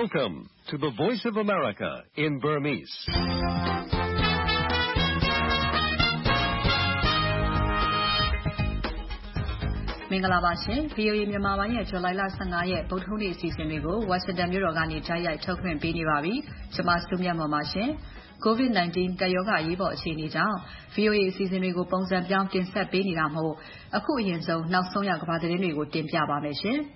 Welcome to the Voice of America in Burmese. ။မင်္ဂလာပါရှင်။ VOA မြန်မာပိုင်းရဲ့ဇူလိုင်လ15ရက်ဗုဒ္ဓဟူးနေ့အစီအစဉ်လေးကို Washington မြို့တော်ကနေကြားရိုက်ထုတ်လွှင့်ပေးနေပါပြီ။ကျွန်မစုမြတ်မွန်ပါရှင်။ COVID-19 ကပ်ရောဂါအရေးပေါ်အခြေအနေကြောင့် VOA အစီအစဉ်တွေကိုပုံစံပြောင်းတင်ဆက်ပေးနေတာမို့အခုအရင်ဆုံးနောက်ဆုံးရကမ္ဘာသတင်းတွေကိုတင်ပြပါမယ်ရှင်။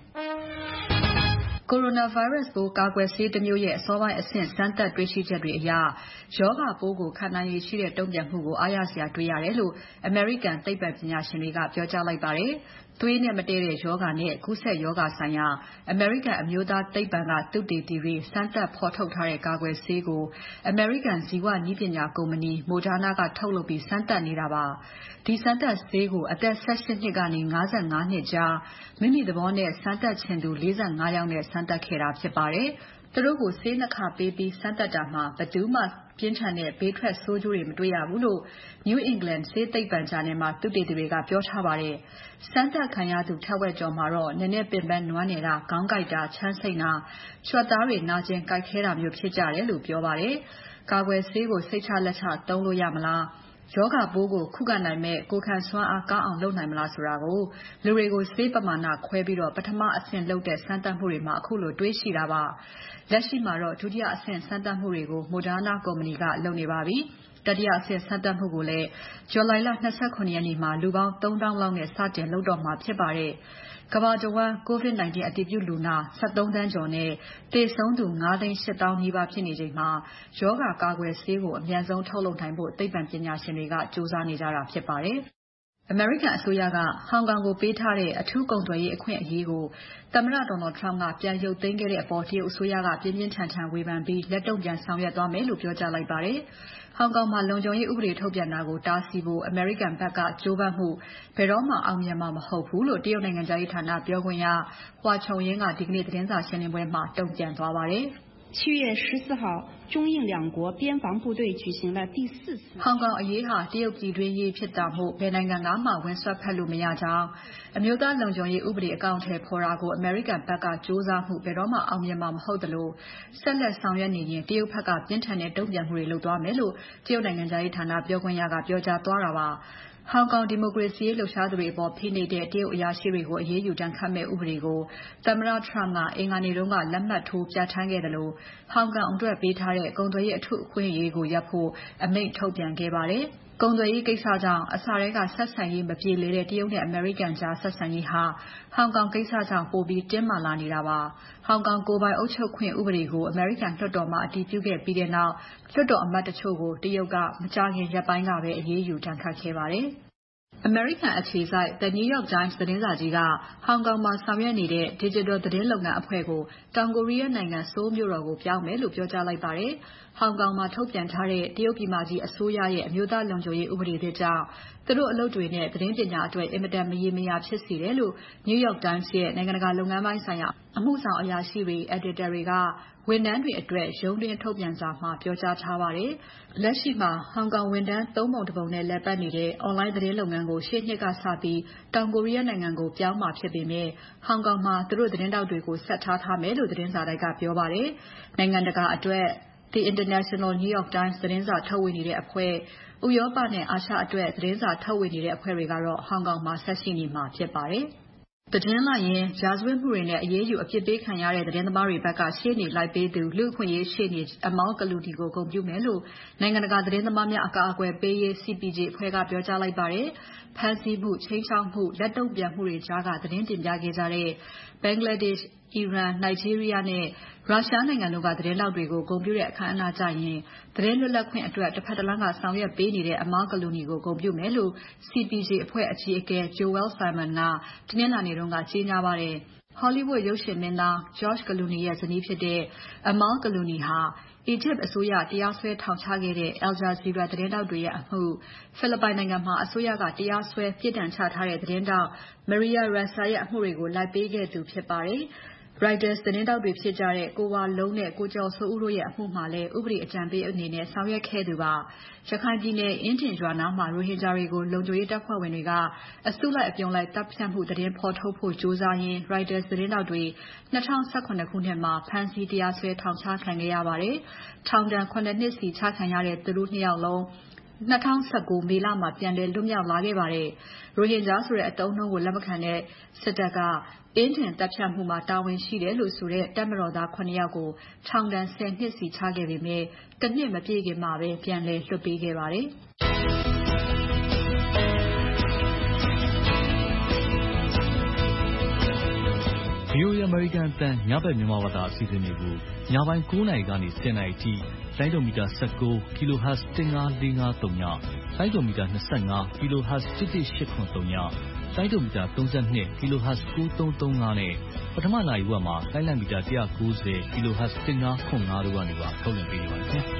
Coronavirus ပိုးကာကွယ်ဆေးတစ်မျိုးရဲ့အစောပိုင်းအဆင့်စမ်းသပ်တွေ့ရှိချက်တွေအရရောဂါပိုးကိုခံနိုင်ရည်ရှိတဲ့တုံ့ပြန်မှုကိုအားရစရာတွေ့ရတယ်လို့အမေရိကန်သိပ္ပံပညာရှင်တွေကပြောကြားလိုက်ပါတယ်။သွေးနဲ့မတည့်တဲ့ရောဂါနဲ့ကူးစက်ရောဂါဆိုင်ရာအမေရိကန်အမျိုးသားသိပ္ပံကသုတေသီတွေစမ်းသပ်ဖော်ထုတ်ထားတဲ့ကာကွယ်ဆေးကိုအမေရိကန်ဇီဝနည်းပညာကုမ္ပဏီ Moderna ကထုတ်လုပ်ပြီးစမ်းသပ်နေတာပါ။ဒီစမ်းသပ်ဆေးကိုအသက်18နှစ်ကနေ55နှစ်ကြားမိမိသဘောနဲ့စမ်းသပ်ချင်သူ45ယောက်နဲ့စမ်းသပ်ခဲ့တာဖြစ်ပါတယ်။သူတို့ကိုဆေး2ခါပေးပြီးစမ်းသပ်တာမှာဘယ်သူမှပြင်းထန်တဲ့ဘေးထွက်ဆိုးကျိုးတွေမတွေ့ရဘူးလို့ New England ဆေးသိပ္ပံဂျာနယ်မှာသုတေသီတွေကပြောထားပါတယ်။စမ်းသပ်ခံရသူထက်ဝက်ကျော်မှာတော့နည်းနည်းပင်ပန်းနွမ်းနယ်တာခေါင်းကိုက်တာချမ်းစိမ့်တာကြွက်သားတွေနာကျင်ကိုက်ခဲတာမျိုးဖြစ်ကြတယ်လို့ပြောပါတယ်။ကာကွယ်ဆေးကိုစိတ်ချလက်ချသုံးလို့ရမလားရောဂါပိုးကိုခုခံနိုင်မဲ့ကိုယ်ခံစွမ်းအားကောင်းအောင်လုပ်နိုင်မလားဆိုတာကိုလူတွေကိုဆေးပမာဏခွဲပြီးတော့ပထမအဆင့်လုပ်တဲ့စမ်းသပ်မှုတွေမှာအခုလိုတွေးရှိတာပါလက်ရှိမှာတော့ဒုတိယအဆင့်စမ်းသပ်မှုတွေကို Moderna ကုမ္ပဏီကလုပ်နေပါပြီတတိယအဆင့်စမ်းသပ်မှုကိုလည်းဇူလိုင်လ29ရက်နေ့မှာလူပေါင်း3000လောက်နဲ့စတင်လုပ်တော့မှာဖြစ်ပါတယ်ကမ္ဘာတဝန်း COVID-19 အတည်ပြုလူနာ13သန်းကျော်နဲ့သေဆုံးသူ9,800,000နီးပါးဖြစ်နေချိန်မှာရောဂါကာကွယ်ဆေးကိုအမြန်ဆုံးထုတ်လုပ်နိုင်ဖို့သိပ္ပံပညာရှင်တွေကကြိုးစားနေကြတာဖြစ်ပါတယ်။အမေရိကန်အစိုးရကဟောင်ကောင်ကိုပေးထားတဲ့အထူးကုန်သွယ်ရေးအခွင့်အရေးကိုသမ္မတ Donald Trump ကပြန်ရုပ်သိမ်းခဲ့တဲ့အပေါ်တရုတ်အစိုးရကပြင်းပြင်းထန်ထန်ဝေဖန်ပြီးလက်တုံ့ပြန်ဆောင်ရွက်သွားမယ်လို့ပြောကြားလိုက်ပါတယ်။ဟောင်ကောင်မှာလုံခြုံရေးဥပဒေထုတ်ပြန်တာကိုတားဆီးဖို့အမေရိကန်ဘက်ကကြိုးပမ်းမှုဘယ်တော့မှအောင်မြင်မှာမဟုတ်ဘူးလို့တရုတ်နိုင်ငံခြားရေးဌာနပြောခွင့်ရ Hua Chunying ကဒီကနေ့သတင်းစာရှင်းပွဲမှာတုံ့ပြန်သွားပါတယ်။ 7月14号中印两国边防部队举行了第4次ဟောင်ကောင်အရေးဟာတရုတ်ပြည်တွင်းရေးဖြစ်တာမို့ဘယ်နိုင်ငံကမှဝင်ဆွတ်ဖက်လို့မရကြောင်းအမျိုးသားလုံခြုံရေးဥပဒေအကောင့်ထဲပေါ်တာကိုအမေရိကန်ဘက်ကစ조사မှုဘယ်တော့မှအောင်မြင်မှာမဟုတ်သလိုဆက်လက်ဆောင်ရွက်နေရင်တရုတ်ဘက်ကပြင်းထန်တဲ့တုံ့ပြန်မှုတွေလုပ်သွားမယ်လို့တရုတ်နိုင်ငံခြားရေးဌာနပြောခွင့်ရကပြောကြားသွားတာပါဟောင်ကောင်ဒီမိုကရေစီရေးလှုပ်ရှားသူတွေအပေါ်ဖိနှိပ်တဲ့တရုတ်အရာရှိတွေကိုအရေးယူတန်းခတ်မဲ့ဥပဒေကိုသမ္မတ Trump ကအင်္ဂါနေ့တုန်းကလက်မှတ်ထိုးပြဋ္ဌာန်းခဲ့တယ်လို့ဟောင်ကောင်အတွက်ပေးထားတဲ့ကုန်သွယ်ရေးအထူးအခွင့်အရေးကိုရပ်ဖို့အမိန့်ထုတ်ပြန်ခဲ့ပါတယ်။ကုန်သွယ်ရေးကိစ္စကြောင့်အစထဲကဆက်ဆံရေးမပြေလည်တဲ့တရုတ်နဲ့အမေရိကန်ကြားဆက်ဆံရေးဟာဟောင်ကောင်ကိစ္စကြောင့်ပိုပြီးတင်းမာလာနေတာပါ။ဟောင်ကောင်ကိုယ်ပိုင်အုပ်ချုပ်ခွင့်ဥပဒေကိုအမေရိကန်လွှတ်တော်မှာအတည်ပြုခဲ့ပြီးတဲ့နောက်လွှတ်တော်အမတ်တချို့ကိုတရုတ်ကမကြာခင်ရက်ပိုင်းကပဲအရေးယူဒဏ်ခတ်ခဲ့ပါတယ်။အမေရိကန်အခြေစိုက် The New York Times သတင်းစာကြီးကဟောင်ကောင်မှာဆောင်ရွက်နေတဲ့ Digital သတင်းလုပ်ငန်းအဖွဲ့ကိုတောင်ကိုရီးယားနိုင်ငံ Seoul မြို့တော်ကိုပြောင်းမယ်လို့ပြောကြားလိုက်ပါတယ်။ဟောင်ကောင်မှာထုတ်ပြန်ထားတဲ့တရုတ်ပြည်မကြီးအစိုးရရဲ့အမျိုးသားလုံခြုံရေးဥပဒေသစ်ကြောင့်သူတို့အလုပ်တွေနဲ့သတင်းပညာအတွက်အင်မတန်မရေမရာဖြစ်စေတယ်လို့ New York Times ရဲ့နိုင်ငံတကာလုပ်ငန်းပိုင်းဆိုင်ရာအမှုဆောင်အရာရှိတွေ editor တွေကဝန်ထမ်းတွေအတွက်ရုံးတွင်းထုတ်ပြန်စာမှာပြောကြားထားပါတယ်။လက်ရှိမှာဟောင်ကောင်ဝန်ထမ်း3ပုံ1ပုံနဲ့လည်ပတ်နေတဲ့ online သတင်းလုပ်ငန်းကိုရှေ့နှစ်ကစပြီးတောင်ကိုရီးယားနိုင်ငံကိုပြောင်းမှာဖြစ်ပေမဲ့ဟောင်ကောင်မှာသူတို့သတင်းတောက်တွေကိုဆက်ထားမယ်လို့သတင်းစာတိုက်ကပြောပါတယ်။နိုင်ငံတကာအတွက် The International New York Times သတင်းစာထုတ်ဝေနေတဲ့အဖွဲ့ဥရောပနဲ့အာရှအတွက်သတင်းစာထုတ်ဝေနေတဲ့အဖွဲ့တွေကတော့ဟောင်ကောင်မှာဆက်ရှိနေမှာဖြစ်ပါတယ်။သတင်းလိုက်ရင်ရာဇဝတ်မှုတွေနဲ့အရေးယူအပြစ်ပေးခံရတဲ့သတင်းသမားတွေဘက်ကရှေ့နေလိုက်ပေးသူလူ့အခွင့်အရေးရှေ့နေ Amal Clooney ကိုဂုဏ်ပြုမယ်လို့နိုင်ငံတကာသတင်းသမားများအကာအကွယ်ပေးရေး CPJ အဖွဲ့ကပြောကြားလိုက်ပါတယ်။ဖမ်းဆီးမှု၊ချိန်ချောက်မှုလက်တုံ့ပြန်မှုတွေကြားကသတင်းတင်ပြခဲ့ကြတဲ့ Bangladesh, Iran, Nigeria နဲ့ရုရှားနိုင်ငံတို့ကသတင်းထောက်တွေကိုဂုဏ်ပြုတဲ့အခမ်းအနားကျရင်သတင်းလွတ်လပ်ခွင့်အတွက်တစ်ဖက်တစ်လမ်းကဆောင်ရွက်ပေးနေတဲ့ Amal Clooney ကိုဂုဏ်ပြုမယ်လို့ CPJ အဖွဲ့အကြီးအကဲ Joel Simon ကတနင်္လာနေ့ကကြေညာပါတယ်။ Hollywood ရုပ်ရှင်မင်းသား George Clooney ရဲ့ဇနီးဖြစ်တဲ့ Amal Clooney ဟာအီဂျစ်အစိုးရတရားစွဲထောင်ချခဲ့တဲ့ Al Jazeera သတင်းထောက်တွေရဲ့အမှုဖိလစ်ပိုင်နိုင်ငံမှာအစိုးရကတရားစွဲပြစ်ဒဏ်ချထားတဲ့သတင်းထောက် Maria Ressa ရဲ့အမှုတွေကိုလိုက်ပေးခဲ့သူဖြစ်ပါတယ်။ Reuters သတင်းတောက်တွေဖြစ်ကြတဲ့ကိုဝလုံးနဲ့ကိုကျော်စိုးဦးတို့ရဲ့အမှုမှာလည်းဥပဒေအကြံပေးအနေနဲ့ဆောင်ရွက်ခဲ့သူပါ။ရခိုင်ပြည်နယ်အင်းဒင်ရွာနားမှာရိုဟင်ဂျာတွေကိုလုံခြုံရေးတပ်ဖွဲ့ဝင်တွေကအစုလိုက်အပြုံလိုက်တပ်ဖြတ်မှုသတင်းဖော်ထုတ်ဖို့ကြိုးစားရင်း Reuters သတင်းတောက်တွေ2018ခုနှစ်မှာဖမ်းဆီးတရားစွဲထောင်ချခံခဲ့ရပါတယ်။ထောင်ဒဏ်9နှစ်စီချခံရတဲ့သူတို့2ယောက်လုံး2019မေလမှာပြန်လည်လွတ်မြောက်လာခဲ့ပါတယ်။ရိုဟင်ဂျာဆိုတဲ့အသုံးအနှုန်းကိုလက်မခံတဲ့စစ်တပ်ကအင်းဒင်တပ်ဖြတ်မှုမှာတာဝန်ရှိတယ်လို့ဆိုတဲ့တပ်မတော်သား9ယောက်ကိုထောင်ဒဏ်10နှစ်စီချခဲ့ပေမဲ့တစ်နှစ်မပြည့်ခင်မှာပဲပြန်လည်လွှတ်ပေးခဲ့ပါတယ်။ VOA American တန်ညဘက်မြန်မာဘာသာအစီအစဉ်တွေကိုညပိုင်း9နာရီကနေ10နာရီထိလိုင်းဒိုမီတာ19 kHz 15453ညလိုင်းဒိုမီတာ25 kHz 11883ညလိုင်းဒိုမီတာ32 kHz 9335နဲ့ပထမနာရီဝက်မှာလိုင်းလံမီတာ190 kHz 1505တို့ကနေပါထုတ်လွှင့်ပေးနေပါတယ်ခင်ဗျာ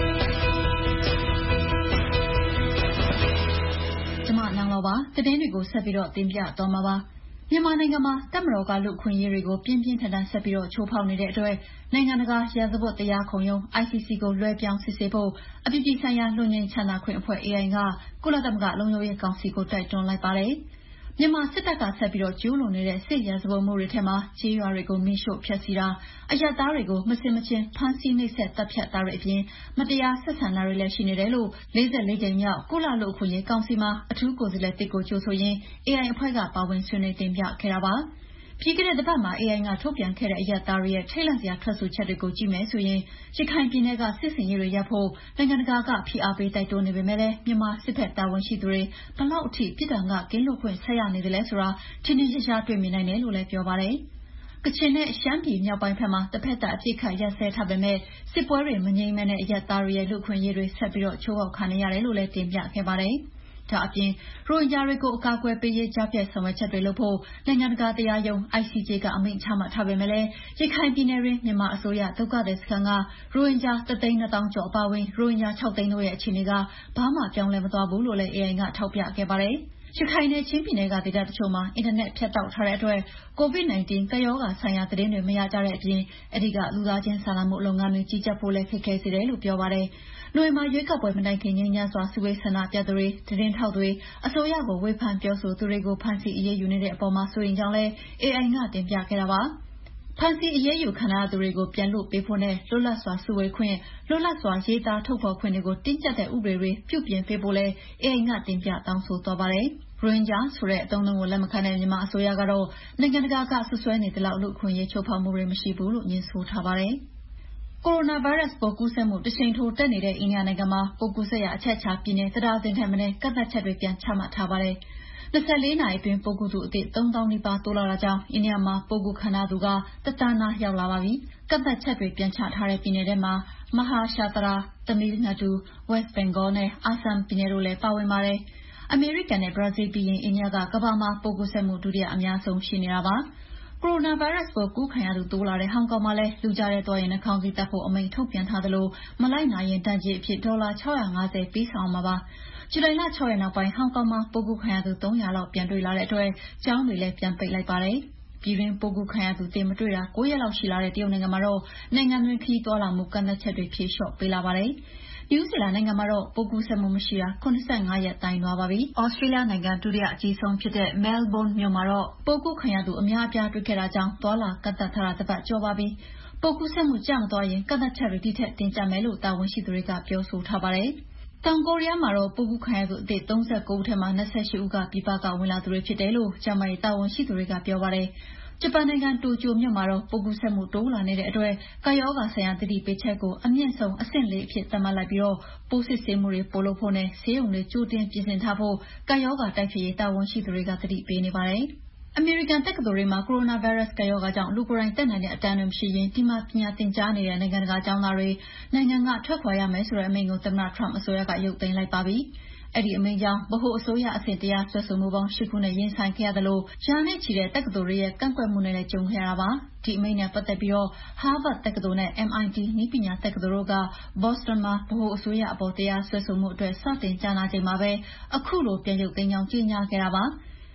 ကျွန်မနောင်တော်ပါသတင်းတွေကိုဆက်ပြီးတော့တင်ပြသွားမှာပါမြန်မာနိုင်ငံမှာတပ်မတော်ကလူခွင့်ရေးတွေကိုပြင်းပြင်းထန်ထန်ဆက်ပြီးတော့ချိုးဖောက်နေတဲ့အတွက်နိုင်ငံတကာရာဇဝတ်တရားခုံရုံး ICC ကိုလွှဲပြောင်းစစ်ဆေးဖို့အပြည်ပြည်ဆိုင်ရာလူငင်းချမ်းသာခွင့်အဖွဲ့ AI ကကုလသမဂ္ဂလုံခြုံရေးကောင်စီကိုတိုက်တွန်းလိုက်ပါတယ်။မြန်မာစစ်တပ်ကဆက်ပြီးတော့ကျူးလွန်နေတဲ့စစ်ရာဇဝတ်မှုတွေထဲမှာကြေးရွာတွေကိုမိရှို့ဖျက်ဆီးတာအရပ်သားတွေကိုမစင်မချင်းဖမ်းဆီးနှိပ်စက်တပ်ဖြတ်တာတွေအပြင်မတရားဆက်ဆံတာတွေလည်းရှိနေတယ်လို့44ကြိမ်မြောက်ကုလလူ့အခွင့်အရေးကောင်စီမှာအထူးကိုယ်စားလှယ်တစ်ကိုကြိုဆိုရင်း AI အဖွဲ့ကပါဝင်ဆွေးနွေးတင်ပြခဲ့တာပါ။ပြီးခဲ့တဲ့တစ်ပတ်မှာ AI ကထုတ်ပြန်ခဲ့တဲ့အရပ်သားတွေရဲ့ထိတ်လန့်စရာထွက်ဆိုချက်တွေကိုကြည့်မယ်ဆိုရင်ရခိုင်ပြည်နယ်ကစစ်စင်ရေးတွေရပ်ဖို့နိုင်ငံတကာကဖိအားပေးတိုက်တွန်းနေပေမဲ့မြန်မာစစ်ဖက်တာဝန်ရှိသူတွေဘလောက်အထိပြည်ထောင်ကကင်းလွတ်ခွင့်ဆက်ရနေတယ်လဲဆိုတာထင်ထင်ရှားရှားတွေ့မြင်နိုင်တယ်လို့လည်းပြောပါတယ်။ကချင်နဲ့ရှမ်းပြည်မြောက်ပိုင်းဘက်မှာတစ်ဖက်သက်အပြစ်ခတ်ရပ်စဲထားပေမဲ့စစ်ပွဲတွေမငြိမ်းမဲနဲ့အရပ်သားတွေရဲ့လူခွင့်ရေးတွေဆက်ပြီးတော့ချိုးဖောက်ခံနေရတယ်လို့လည်းတင်ပြခဲ့ပါတယ်။ဒါအပြင်ရိုဟင်ဂျာတွေကိုအကာအကွယ်ပေးရေးကြားဖြတ်ဆောင်ရွက်ချက်တွေလုပ်ဖို့နိုင်ငံတကာတရားရုံး ICJ ကအမိန့်ချမှတ်ထားပေမဲ့ရခိုင်ပြည်နယ်တွင်မြန်မာအစိုးရဒုက္ခသည်စခန်းကရိုဟင်ဂျာ1,200,000ကျော်အပါအဝင်ရိုဟင်ဂျာ6သိန်းတို့ရဲ့အခြေအနေကဘာမှပြောင်းလဲမသွားဘူးလို့လည်း AI ကထောက်ပြခဲ့ပါတယ်။ရခိုင်နဲ့ချင်းပြည်နယ်ကဒေသတချို့မှာအင်တာနက်ဖြတ်တောက်ထားတဲ့အတွက် COVID-19 ကပ်ရောဂါဆိုင်ရာသတင်းတွေမရကြတဲ့အပြင်အဲဒီကလူသားချင်းစာနာမှုလုပ်ငန်းတွေကြီးကြပ်ဖို့လည်းခက်ခဲစေတယ်လို့ပြောပါတယ်။နိုဝင်ဘာရွေးကောက်ပွဲမတိုင်ခင်ငြိမ်းချမ်းစွာစုဝေးဆန္ဒပြသူတွေသတင်းထောက်တွေအစိုးရကိုဝေဖန်ပြောဆိုသူတွေကိုဖမ်းဆီးအရေးယူနေတဲ့အပေါ်မှာစိုးရိမ်ကြောင်းလည်း AI ကတင်ပြခဲ့တာပါ။ဖမ်းဆီးအရေးယူခံရသူတွေကိုပြန်လွှတ်ပေးဖို့နဲ့လွတ်လပ်စွာစုဝေးခွင့်လွတ်လပ်စွာရေးသားထုတ်ဖော်ခွင့်တွေကိုတင်းကျပ်တဲ့ဥပဒေတွေပြုပြင်ပေးဖို့လည်း AI ကတင်ပြတောင်းဆိုသွားပါတယ်။ရိုဟင်ဂျာဆိုတဲ့အသုံးအနှုန်းကိုလက်မခံတဲ့မြန်မာအစိုးရကတော့နိုင်ငံတကာကဆွဆွဲနေတဲ့လောက်လူခွင့်ရေးချိုးဖောက်မှုတွေမရှိဘူးလို့ညွှန်ဆိုထားပါတယ်။ကိုရိုနာဗိုင်းရပ်စ်ပိုးကူးစက်မှုတရှိန်ထိုးတက်နေတဲ့အိန္ဒိယနိုင်ငံမှာပိုးကူးစက်ရာအချက်အခြာပြည်နယ်တရားသွင်းထက်မင်းကန့်သက်ချက်တွေပြန်ချမှတ်ထားပါတယ်။24နာရီအတွင်းပိုးကူးသူအသစ်3000နီးပါးတိုးလာတာကြောင့်အိန္ဒိယမှာပိုးကူးခံရသူကတသန်းနာရောက်လာပါပြီ။ကန့်သက်ချက်တွေပြန်ချထားတဲ့ပြည်နယ်တွေမှာမဟာရှာတရာတမီလ်နာဒူ West Bengal နဲ့ Assam ပြည်နယ်တို့လည်းပါဝင်ပါတယ်။အမေရိကန်နဲ့ဘရာဇီးပြီးရင်အိန္ဒိယကကမ္ဘာမှာပိုးကူးစက်မှုဒုတိယအများဆုံးရှိနေတာပါ။ကိုရိုနာဗိုင်းရပ်စ်ပိုးကူးခံရသူတိုးလာတဲ့ဟောင်ကောင်မှာလည်းလူကြားတဲ့သွားရင်နှာခေါင်းစည်းတပ်ဖို့အမိန့်ထုတ်ပြန်ထားသလိုမလိုက်နာရင်ဒဏ်ကြေးအဖြစ်$650ပေးဆောင်မှာပါ။ဇူလိုင်လ6ရက်နောက်ပိုင်းဟောင်ကောင်မှာပိုးကူးခံရသူ300လောက်ပြန်တွေ့လာတဲ့အတွက်ကျောင်းတွေလည်းပြန်ပိတ်လိုက်ပါတယ်။ပြည်တွင်းပိုးကူးခံရသူတင်မတွေ့တာ9ရက်လောက်ရှိလာတဲ့တရုတ်နိုင်ငံမှာတော့နိုင်ငံတွင်းခရီးသွားလာမှုကန့်သတ်ချက်တွေဖြေလျှော့ပေးလာပါတယ်။နယူးဇီလန်နိုင်ငံမှာတော့ပိုးကူးစက်မှုမရှိတာ85ရက်တိုင်သွားပါပြီ။ဩစတြေးလျနိုင်ငံဒုတိယအကြီးဆုံးဖြစ်တဲ့မဲလ်ဘုန်းမြို့မှာတော့ပိုးကူးခံရသူအများအပြားတွေ့ခဲ့တာကြောင့်သွာလာကန့်သတ်ထားတာတစ်ပတ်ကျော်ပါပြီ။ပိုးကူးစက်မှုကျမသွားရင်ကန့်သတ်ချက်တွေဒီထက်တင်းကျပ်မယ်လို့တာဝန်ရှိသူတွေကပြောဆိုထားပါတယ်။တောင်ကိုရီးယားမှာတော့ပိုးကူးခံရသူအသစ်39ဦးထဲမှာ28ဦးကပြည်ပကဝင်လာသူတွေဖြစ်တယ်လို့ကျန်းမာရေးတာဝန်ရှိသူတွေကပြောပါတယ်။ဂျပန်နိုင်ငံတိုကျိုမြို့မှာတော့ပိုးကူးစက်မှုတိုးလာနေတဲ့အတွက်ကာယောဂါဆိုင်ရာသတိပေးချက်ကိုအမြင့်ဆုံးအဆင့်4အဖြစ်သတ်မှတ်လိုက်ပြီးပိုးစစ်ဆေးမှုတွေပိုလုပ်ဖို့နဲ့ဆေးရုံတွေကြိုတင်ပြင်ဆင်ထားဖို့ကာယောဂါတိုက်ဖျက်ရေးတာဝန်ရှိသူတွေကသတိပေးနေပါတယ်။အမေရိကန်တက္ကသိုလ်တွေမှာကိုရိုနာဗိုင်းရပ်စ်ကာယောဂါကြောင့်လူကိုယ်တိုင်တက်နိုင်တဲ့အတန်းတွေမရှိရင်ဒီမှာပညာသင်ကြားနေတဲ့နိုင်ငံတကာကျောင်းသားတွေနိုင်ငံကထွက်ခွာရမယ်ဆိုတဲ့အမိန့်ကိုသမ္မတထရမ့်အစိုးရကရုပ်သိမ်းလိုက်ပါပြီ။အဲ့ဒီအမိန့်ကြောင့်ဗဟိုအစိုးရအဆင့်တရားစွဲဆိုမှုပေါင်း8ခုနဲ့ရင်ဆိုင်ခဲ့ရသလိုရာနဲ့ချီတဲ့တက္ကသိုလ်တွေရဲ့ကန့်ကွက်မှုနဲ့လည်းကြုံခဲ့ရတာပါ။ဒီအမိန့်နဲ့ပတ်သက်ပြီးဟားဗတ်တက္ကသိုလ်နဲ့ MIT နည်းပညာတက္ကသိုလ်တို့ကဘော့စတွန်မှာဗဟိုအစိုးရအပေါ်တရားစွဲဆိုမှုအတွက်စတင်ကြားနာချိန်မှာပဲအခုလိုပြန်ရုပ်သိမ်းကြောင်းကြေညာခဲ့တာပါ။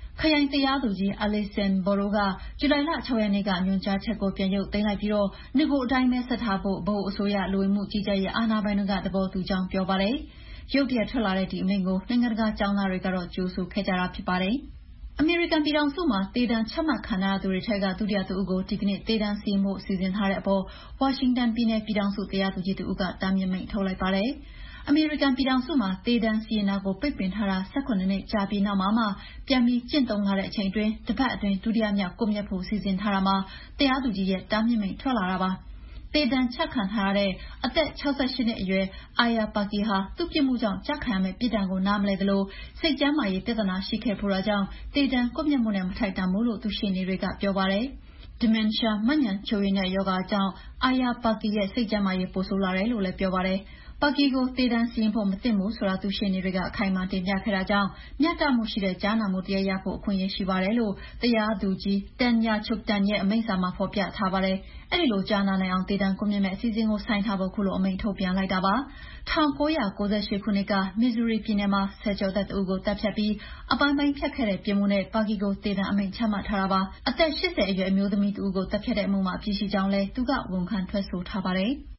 ခရိုင်တရားသူကြီး Alison Boro ကဇူလိုင်လ 6 ရက်နေ့ကညွှန်ကြားချက်ကိုပြန်ရုပ်သိမ်းလိုက်ပြီးနဂိုအတိုင်းပဲဆက်ထားဖို့ဗဟိုအစိုးရလူဝင်မှုကြီးကြပ်ရေးအာဏာပိုင်တွေကသဘောတူကြောင်းပြောပါတယ်။ရုတ်တရက်ထွက်လာတဲ့ဒီအမိန့်ကိုနိုင်ငံတကာကျောင်းသားတွေကတော့ကြိုဆိုခဲ့ကြတာဖြစ်ပါတယ်။အမေရိကန်ပြည်ထောင်စုမှာသေဒဏ်ချမှတ်ခံရသူတွေထက်ကဒုတိယတဦးကိုဒီကနေ့သေဒဏ်စီရင်ဖို့စီစဉ်ထားတဲ့အပေါ်ဝါရှင်တန်ပြည်နယ်ပြည်ထောင်စုတရားသူကြီးတဦးကတားမြစ်မိန့်ထုတ်လိုက်ပါတယ်။အမေရိကန်ပြည်ထောင်စုမှာသေဒဏ်စီရင်တာကိုပိတ်ပင်ထားတာ18နှစ်ကြာပြီးနောက်မှာပြန်ပြီးကျင့်သုံးလာတဲ့အချိန်အတွင်းတစ်ပတ်အတွင်းဒုတိယမြောက်ကွပ်မျက်ဖို့စီစဉ်ထားတာမှာတရားသူကြီးရဲ့တားမြစ်မိန့်ထွက်လာတာပါ။သေဒဏ်ချခံထားရတဲ့အသက်68နှစ်အရွယ် Aya Parky ဟာသူ့ပြစ်မှုကြောင့်ကျခံရမယ့်ပြစ်ဒဏ်ကိုနားမလည်သလိုစိတ်ကျန်းမာရေးပြဿနာရှိခဲ့ဖို့ကြောင့်သေဒဏ်ကွပ်မျက်မှုနဲ့မထိုက်တန်ဘူးလို့သူရှေ့နေတွေကပြောပါတယ်။ Dementia မှတ်ဉာဏ်ချို့ယွင်းတဲ့ရောဂါကြောင့် Aya Parky ရဲ့စိတ်ကျန်းမာရေးပိုဆိုးလာတယ်လို့လည်းပြောပါတယ်။ပါကီကိုသေဒဏ်စီရင်ဖို့မသင့်ဘူးဆိုတာသူရှင်းနေတွေကအခိုင်အမာတင်ပြခဲ့တာကြောင့်မျှတမှုရှိတဲ့ကြားနာမှုတရားရဖို့အခွင့်အရေးရှိပါတယ်လို့တရားသူကြီး Tanya Chutkan ရဲ့အမိန့်စာမှာဖော်ပြထားပါတယ်။အဲဒီလိုကြားနာနိုင်အောင်သေဒဏ်ကွပ်မျက်မဲ့အစီအစဉ်ကိုဆိုင်ထားဖို့ခုလိုအမိန့်ထုတ်ပြန်လိုက်တာပါ။1998 ခုနှစ်က Missouri ပြည်နယ်မှာဆယ်ကျော်သက်တဦးကိုတပ်ဖြတ်ပြီးအပိုင်းပိုင်းဖြတ်ခဲ့တဲ့ပြစ်မှုနဲ့ပါကီကိုသေဒဏ်အမိန့်ချမှတ်ထားတာပါ။အသက်80အရွယ်အမျိုးသမီးတဦးကိုတပ်ဖြတ်တဲ့အမှုမှာအပြစ်ရှိကြောင်းလည်းသူကဝန်ခံထွက်ဆိုထားပါတယ်။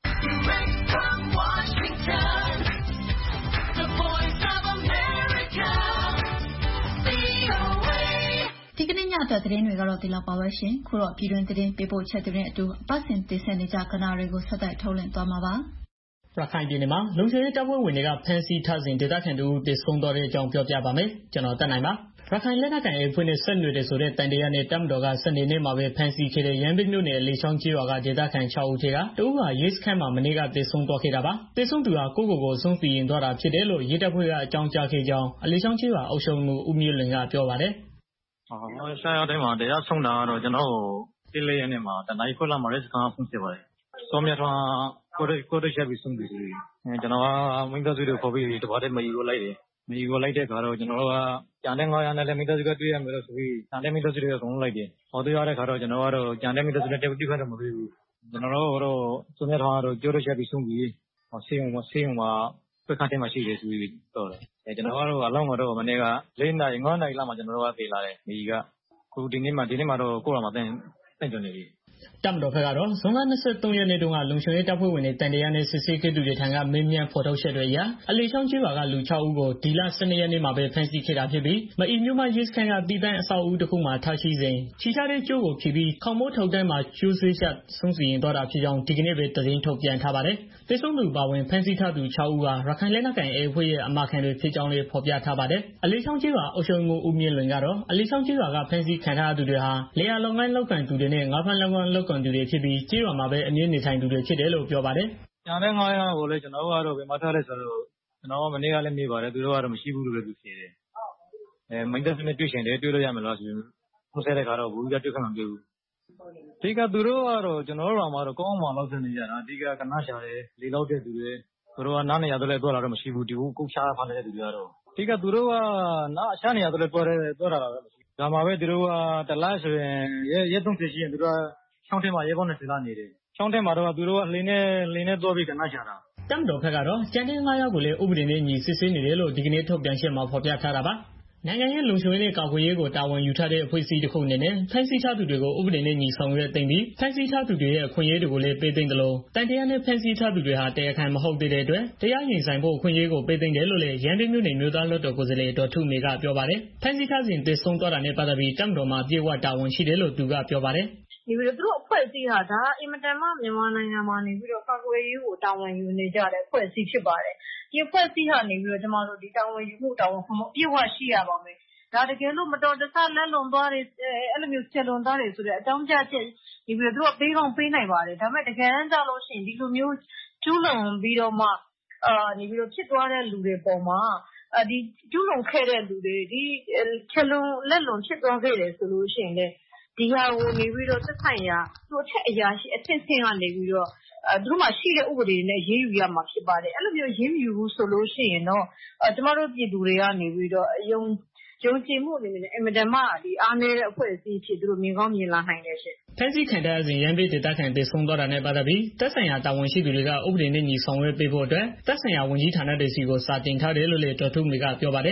ဒီကနေ့ညအတွက်သတင်းတွေကတော့ဒီလောက်ပါပဲရှင်။ခုတော့ပြည်တွင်းသတင်းပေးပို့ချက်တွေနဲ့အတူအပတ်စဉ်တင်ဆက်နေကြကဏ္ဍတွေကိုဆက်တိုက်ထုတ်လွှင့်သွားမှာပါ။ရခိုင်ပြည်နယ်မှာလုံခြုံရေးတပ်ဖွဲ့ဝင်တွေကဖမ်းဆီးထားစဉ်ဒေသခံတို့သေဆုံးသွားတဲ့အကြောင်းပြောပြပါမယ်။ကျွန်တော်တက်နိုင်ပါရခိုင်လက်နက်ကိုင်အဖွဲ့နဲ့ဆက်နွယ်တယ်ဆိုတဲ့တန်တရားနဲ့တပ်မတော်ကစနေနေ့မှာပဲဖမ်းဆီးခဲ့တဲ့ရန်ပြည်မြို့နယ်လေချောင်းကျေးရွာကဒေသခံ6ဦးထဲကတဦးဟာရဲစခန်းမှာမနေ့ကသေဆုံးသွားခဲ့တာပါ။သေဆုံးသူဟာကိုယ်ဆုံးစီရင်သွားတာဖြစ်တယ်လို့ရဲတပ်ဖွဲ့ကအကြောင်းကြားခဲ့ကြောင်းလေချောင်းကျေးရွာအုပ်ချုပ်မှုဦးမျိုးလွင်ကပြောပါတယ်။ဆက်ရောက်တိုင်းမှာတရားဆုံးတာကတော့ကျွန်တော်တို့14ရက်နေ့မှာတနင်္လာနေ့ခွဲလာမှာရဲစခန်းဖုန်းဆက်ပါတယ်။စောမြထွန်းကိုရချက်ပြီးဆုံးပြီကျွန်တော်ကမိသားစုတွေခေါ်ပြီးတပါးတည်းမယူလိုက်တယ်။မယူလိုက်တဲ့ခါတော့ကျွန်တော်တို့ကကြံတဲ့900နဲ့လည်းမိသားစုကတွေ့ရမယ်လို့ဆိုပြီးကြံတဲ့မိသားစုတွေအကုန်လုံးလိုက်တယ်။ဟောတွေ့ရတဲ့ခါတော့ကျွန်တော်ကတော့ကြံတဲ့မိသားစုတွေတိတိကျကျမတွေ့ဘူး။ကျွန်တော်တို့တော့စောမြထွန်းကတော့ကြောရချက်ပြီးဆုံးပြီ။ဆေးရုံမှာပြခတ်တဲ့မှာရှိတယ်ဆိုပြီးတော့တယ်။ကျွန်တော်ကတော့အလောင်းကတော့မနေ့က4နာရီ5နာရီလောက်မှကျွန်တော်တို့ကပြေးလာတယ်။မိကခုဒီနေ့မှတော့ကိုယ်တော်မှာတင့်ကြနေပြီတပ်မတော်ဘက်ကတော့ဇွန်လ23ရက်နေ့တုန်းကလုံခြုံရေးတပ်ဖွဲ့ဝင်တွေတန်တရားနဲ့စစ်ဆေးခဲ့သူတွေထံကမင်းမြန်ဖော်ထုတ်ချက်တွေအရအလေချောင်းကျေးရွာကလူ6ဦးကိုဒီလ12ရက်နေ့မှာပဲဖမ်းဆီးခဲ့တာဖြစ်ပြီးမအီမြို့မှရဲစခန်းကတည်တံ့အဆောက်အဦတစ်ခုမှာထားရှိစဉ်ချီချတဲ့ကျိုးကိုဖြီးပြီးခေါင်းမိုးထုတ်တန်းမှာကျိုးဆွေးချက်ဆုံးစီရင်သွားတာဖြစ်ကြောင်းဒီကနေ့ပဲသတင်းထုတ်ပြန်ထားပါတယ်။သေဆုံးသူပါဝင်ဖမ်းဆီးထားသူ6ဦးဟာရခိုင်လက်နက်ကိုင်အဖွဲ့ရဲ့အမခံတွေဖြစ်ကြောင်းလည်းဖော်ပြထားပါတယ်။အလေချောင်းကျေးရွာအုပ်ချုပ်မှုဦးမြင့်လွင်ကတော့အလေချောင်းကျေးရွာကဖမ်းဆီးခံထားသူတွေဟာလေယာလုပ်ငန်းလုပ်ကံသူတွေနဲ့ငါးဖမ်းလုပ်ငန်းလုပ်ကံသူတွေဖြစ်ပြီးကျေးရွာမှာပဲအမြင့်နေထိုင်သူတွေဖြစ်တယ်လို့ပြောပါတယ်။ကျန်တဲ့900ကိုလည်းကျွန်တော်ကတော့ဘယ်မှာထားလဲဆိုတော့ကျွန်တော်မနေ့ကလည်းမေးပါတယ်သူတို့ကတော့မရှိဘူးလို့လည်းသူဖြေတယ်။မိသားစုနဲ့တွေ့ရှင်တယ်တွေ့လို့ရမယ်လားဆိုပြီးဖုန်းဆက်တဲ့ခါတော့ဘူးကတွေ့ခမှမတွေ့ဘူး။ဒီကသူတို့ကတော့ကျွန်တော်တို့မှာတော့ကောင်းမှလောက်ဆက်နေကြတာအဓိကကနရှာတယ်လေလောက်တဲ့သူတွေသူတို့ကနားနေရတော့လည်းတွေ့လာတော့မရှိဘူးဒီကုတ်ချဖမ်းနေတဲ့သူတွေကတော့အဓိကသူတို့ကနားအချနေရတော့လည်းတွေ့လာတာပဲမရှိဘူး။ဒါမှပဲသူတို့ကတလားဆိုရင်ရဲ30ရှိရင်သူတို့ကချောင်းထဲမှာရဲဘောင်း20လောက်နေတယ်။ချောင်းထဲမှာတော့သူတို့ကလေနဲ့တော့ပြီးကနရှာတာတပ်မတော်ဘက်ကတော့ကျန်တဲ့9ယောက်ကိုလည်းဥပဒေနဲ့ညီစစ်ဆေးနေတယ်လို့ဒီကနေ့ထုတ်ပြန်ချက်မှာဖော်ပြထားတာပါ။နိုင်ငံရေးလုံခြုံရေးနဲ့ကာကွယ်ရေးကိုတာဝန်ယူထားတဲ့အဖွဲ့အစည်းတစ်ခုအနေနဲ့ဖမ်းဆီးထားသူတွေကိုဥပဒေနဲ့ညီဆောင်ရွက်သိမ်းပြီးဖမ်းဆီးထားသူတွေရဲ့အခွင့်အရေးတွေကိုလည်းပေးသိမ်းတယ်လို့တန်တရားနဲ့ဖမ်းဆီးထားသူတွေဟာတရားခံမဟုတ်သေးတဲ့အတွက်တရားရင်ဆိုင်ဖို့အခွင့်အရေးကိုပေးသိမ်းတယ်လို့လည်းရန်ပြည်မြို့နယ်မျိုးသားလွှတ်တော်ကိုယ်စားလှယ်ဒေါ်ထုမေကပြောပါတယ်။ဖမ်းဆီးထားစဉ်သေဆုံးသွားတာနဲ့ပတ်သက်ပြီးတပ်မတော်မှာပြေဝတာဝန်ရှိတယ်လို့သူကပြောပါတယ်။သူတို့အဖွဲ့အစည်းဟာဒါအင်မတန်မှမြန်မာနိုင်ငံမှာနေပြီးတော့ကာကွယ်ရေးကိုတာဝန်ယူနေကြတဲ့အဖွဲ့အစည်းဖြစ်ပါတယ်။ဒီအဖွဲ့အစည်းဟာနေပြီးတော့ကျွန်တော်တို့ဒီတာဝန်ယူမှုတာဝန်မှုအပြည့်အဝရှိရပါမယ်။ဒါတကယ်လို့မတော်တဆလက်လွန်သွားတယ်အဲ့လိုမျိုးချက်လွန်သွားတယ်ဆိုတဲ့အကြောင်းပြချက်နေပြီးတော့သူကပေးကောင်းပေးနိုင်ပါတယ်။ဒါပေမဲ့တကယ်တမ်းကျလို့ရှိရင်ဒီလိုမျိုးကျူးလွန်ပြီးတော့မှနေပြီးတော့ဖြစ်သွားတဲ့လူတွေပေါ်မှာဒီကျူးလွန်ခဲ့တဲ့လူတွေဒီချက်လွန်လက်လွန်ဖြစ်သွားခဲ့တယ်ဆိုလို့ရှိရင်လည်းဒီဟာကိုနေပြီးတော့သက်ဆိုင်ရာသူအထက်အရာရှိအဆင့်ဆင့်ကနေပြီးတော့သူတို့မှရှိတဲ့ဥပဒေနဲ့ရေးယူရမှာဖြစ်ပါတယ်အဲ့လိုမျိုးရေးယူဘူးဆိုလို့ရှိရင်တော့ကျမတို့ပြည်သူတွေကနေပြီးတော့ယုံကြည်မှုအနေနဲ့အင်မတန်မှဒီအားနည်းတဲ့အဖွဲ့အစည်းဖြစ်သူတို့မြင်ကောင်းမြင်လာနိုင်တယ်ရှင်ဖမ်းဆီးခံတဲ့စဉ်ရန်ပြည်ဒေသခံသေဆုံးသွားတာနဲ့ပတ်သက်ပြီးသက်ဆိုင်ရာတာဝန်ရှိသူတွေကဥပဒေနဲ့ညီဆောင်ရွက်ပေးဖို့အတွက်သက်ဆိုင်ရာဝန်ကြီးဌာနတွေစီကိုစာတင်ထားတယ်လို့လည်းဒေါ်ထုမေကပြောပါတယ်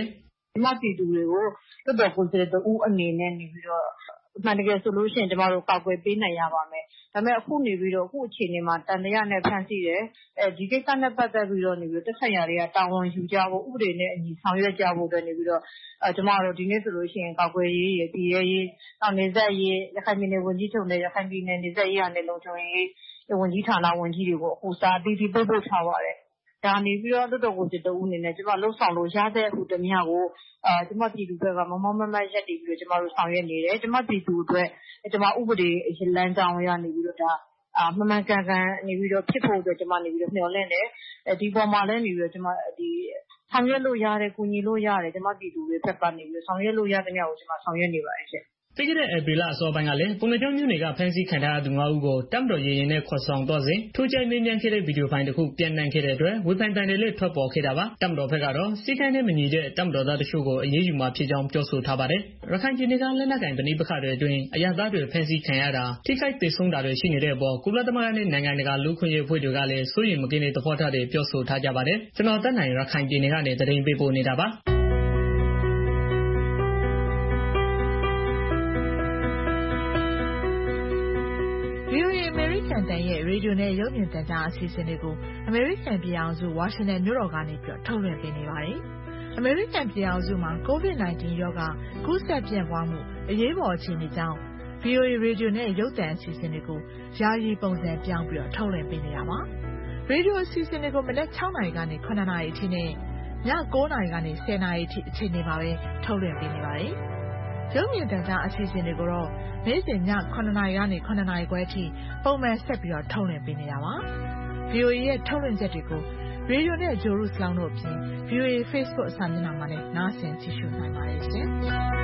ကျမပြည်သူတွေကိုလွှတ်တော်ကိုယ်စားလှယ်တဦးအနေနဲ့နေပြီးတော့အမှန်တကယ်ဆိုလို့ရှိရင်ကျမတို့ကာကွယ်ပေးနိုင်ရပါမယ်။ဒါပေမဲ့အခုနေပြီးတော့အခုအခြေအနေမှာတန်တရားနဲ့ဖမ်းဆီးတယ်။ဒီကိစ္စနဲ့ပတ်သက်ပြီးတော့နေပြီးတော့သက်ဆိုင်ရာတွေကတာဝန်ယူကြဖို့ဥပဒေနဲ့အညီဆောင်ရွက်ကြဖို့အတွက်နေပြီးတော့ကျမတို့ဒီနေ့ဆိုလို့ရှိရင်ကာကွယ်ရေးရပြည်ရေးနောက်နေဆက်ရေးရခိုင်ပြည်နယ်ဝန်ကြီးချုပ်နဲ့ရခိုင်ပြည်နယ်နေဆက်ရေးနဲ့လုံခြုံရေးဝန်ကြီးဌာနဝန်ကြီးတွေကိုအခုစာအသီးသီးပို့ထားပါတယ်။ဒါနေပြီးတော့လွှတ်တော်ကိုယ်စားလှယ်တဦးအနေနဲ့ကျမလှုပ်ဆောင်လို့ရတဲ့အမှုတမျှကိုကျမပြည်သူဘက်ကမမမတ်ရက်တည်ပြီးတော့ကျမတို့ဆောင်ရွက်နေတယ်။ကျမပြည်သူအတွက်ကျမဥပဒေလမ်းကြောင်းအရနေပြီးတော့ဒါမှန်မှန်ကန်ကန်နေပြီးတော့ဖြစ်ဖို့အတွက်ကျမနေပြီးတော့မျှော်လင့်တယ်။ဒီပေါ်မှာလည်းနေပြီးတော့ကျမဆောင်ရွက်လို့ရတယ်၊ကူညီလို့ရတယ်။ကျမပြည်သူတွေဘက်ကနေပြီးတော့ဆောင်ရွက်လို့ရတဲ့မျှကိုကျမဆောင်ရွက်နေပါတယ်ရှင့်။ပြီးခဲ့တဲ့ဧပြီလအစောပိုင်းကလည်းပုဏ္ဏားကျွန်းမြို့နယ်ကဖမ်းဆီးခံထားရသူ 5 ဦးကိုတပ်မတော်ရေယာဉ်နဲ့ခေါ်ဆောင်သွားစဉ်ထိုးကြိုက်မေးမြန်းခဲ့တဲ့ဗီဒီယိုဖိုင်တစ်ခုပြန့်နှံ့ခဲ့တဲ့အတွက်ဝေဖန်သံတွေလည်းထွက်ပေါ်ခဲ့တာပါတပ်မတော်ဘက်ကတော့စီကံနဲ့မညီတဲ့တပ်မတော်သားတချို့ကိုအရေးယူမှာဖြစ်ကြောင်းပြောဆိုထားပါတယ်ရခိုင်ပြည်နယ်ကလက်နက်ကိုင်ပဋိပက္ခတွေအတွင်းအရပ်သားတွေဖမ်းဆီးခံရတာထိခိုက်ဒေဆုံးတာတွေရှိနေတဲ့အပေါ်ကုလသမဂ္ဂနဲ့နိုင်ငံတကာလူ့အခွင့်အရေးအဖွဲ့တွေကလည်းစိုးရိမ်မကင်းတဲ့သဘောထားတွေပြောဆိုထားကြပါတယ်ကျွန်တော်တက်နိုင်ရခိုင်ပြည်နယ်ကနေသတင်းပေးပို့နေတာပါတန်ရဲ့ရေဒီယိုနဲ့ရုပ်မြင်သံကြားအစီအစဉ်တွေကိုအမေရိကန်ပြည်အောင်စုဝါရှင်တန်မြို့တော်ကနေထုတ်လွှင့်ပေးနေပါတယ်။အမေရိကန်ပြည်အောင်စုမှာ COVID-19 ရောဂါကူးစက်ပြန့်ပွားမှုအရေးပေါ်အခြေအနေကြောင့် VOA ရေဒီယိုနဲ့ရုပ်သံအစီအစဉ်တွေကိုယာယီပုံစံပြောင်းပြီးထုတ်လွှင့်ပေးနေတာပါ။ရေဒီယိုအစီအစဉ်တွေကိုမနက်6နာရီကနေ9နာရီအထိနဲ့ည9နာရီကနေ10နာရီအထိအချိန်တွေမှာပဲထုတ်လွှင့်ပေးနေပါတယ်။ရုပ်မြင်သံကြားအစီအစဉ်တွေကိုတော့နေ့စဉ်ည9နာရီကနေ9နာရီခွဲအထိပုံမှန်ဆက်ပြီးထုတ်လွှင့်ပေးနေတာပါ။ VOA ရဲ့ထုတ်လွှင့်ချက်တွေကိုရေဒီယိုနဲ့ဂျိုရုစလောင်းတို့အပြင် VOA Facebook အစာမျက်နှာမှာလည်းနားဆင်ကြည့်ရှုနိုင်ပါတယ်ရှင်။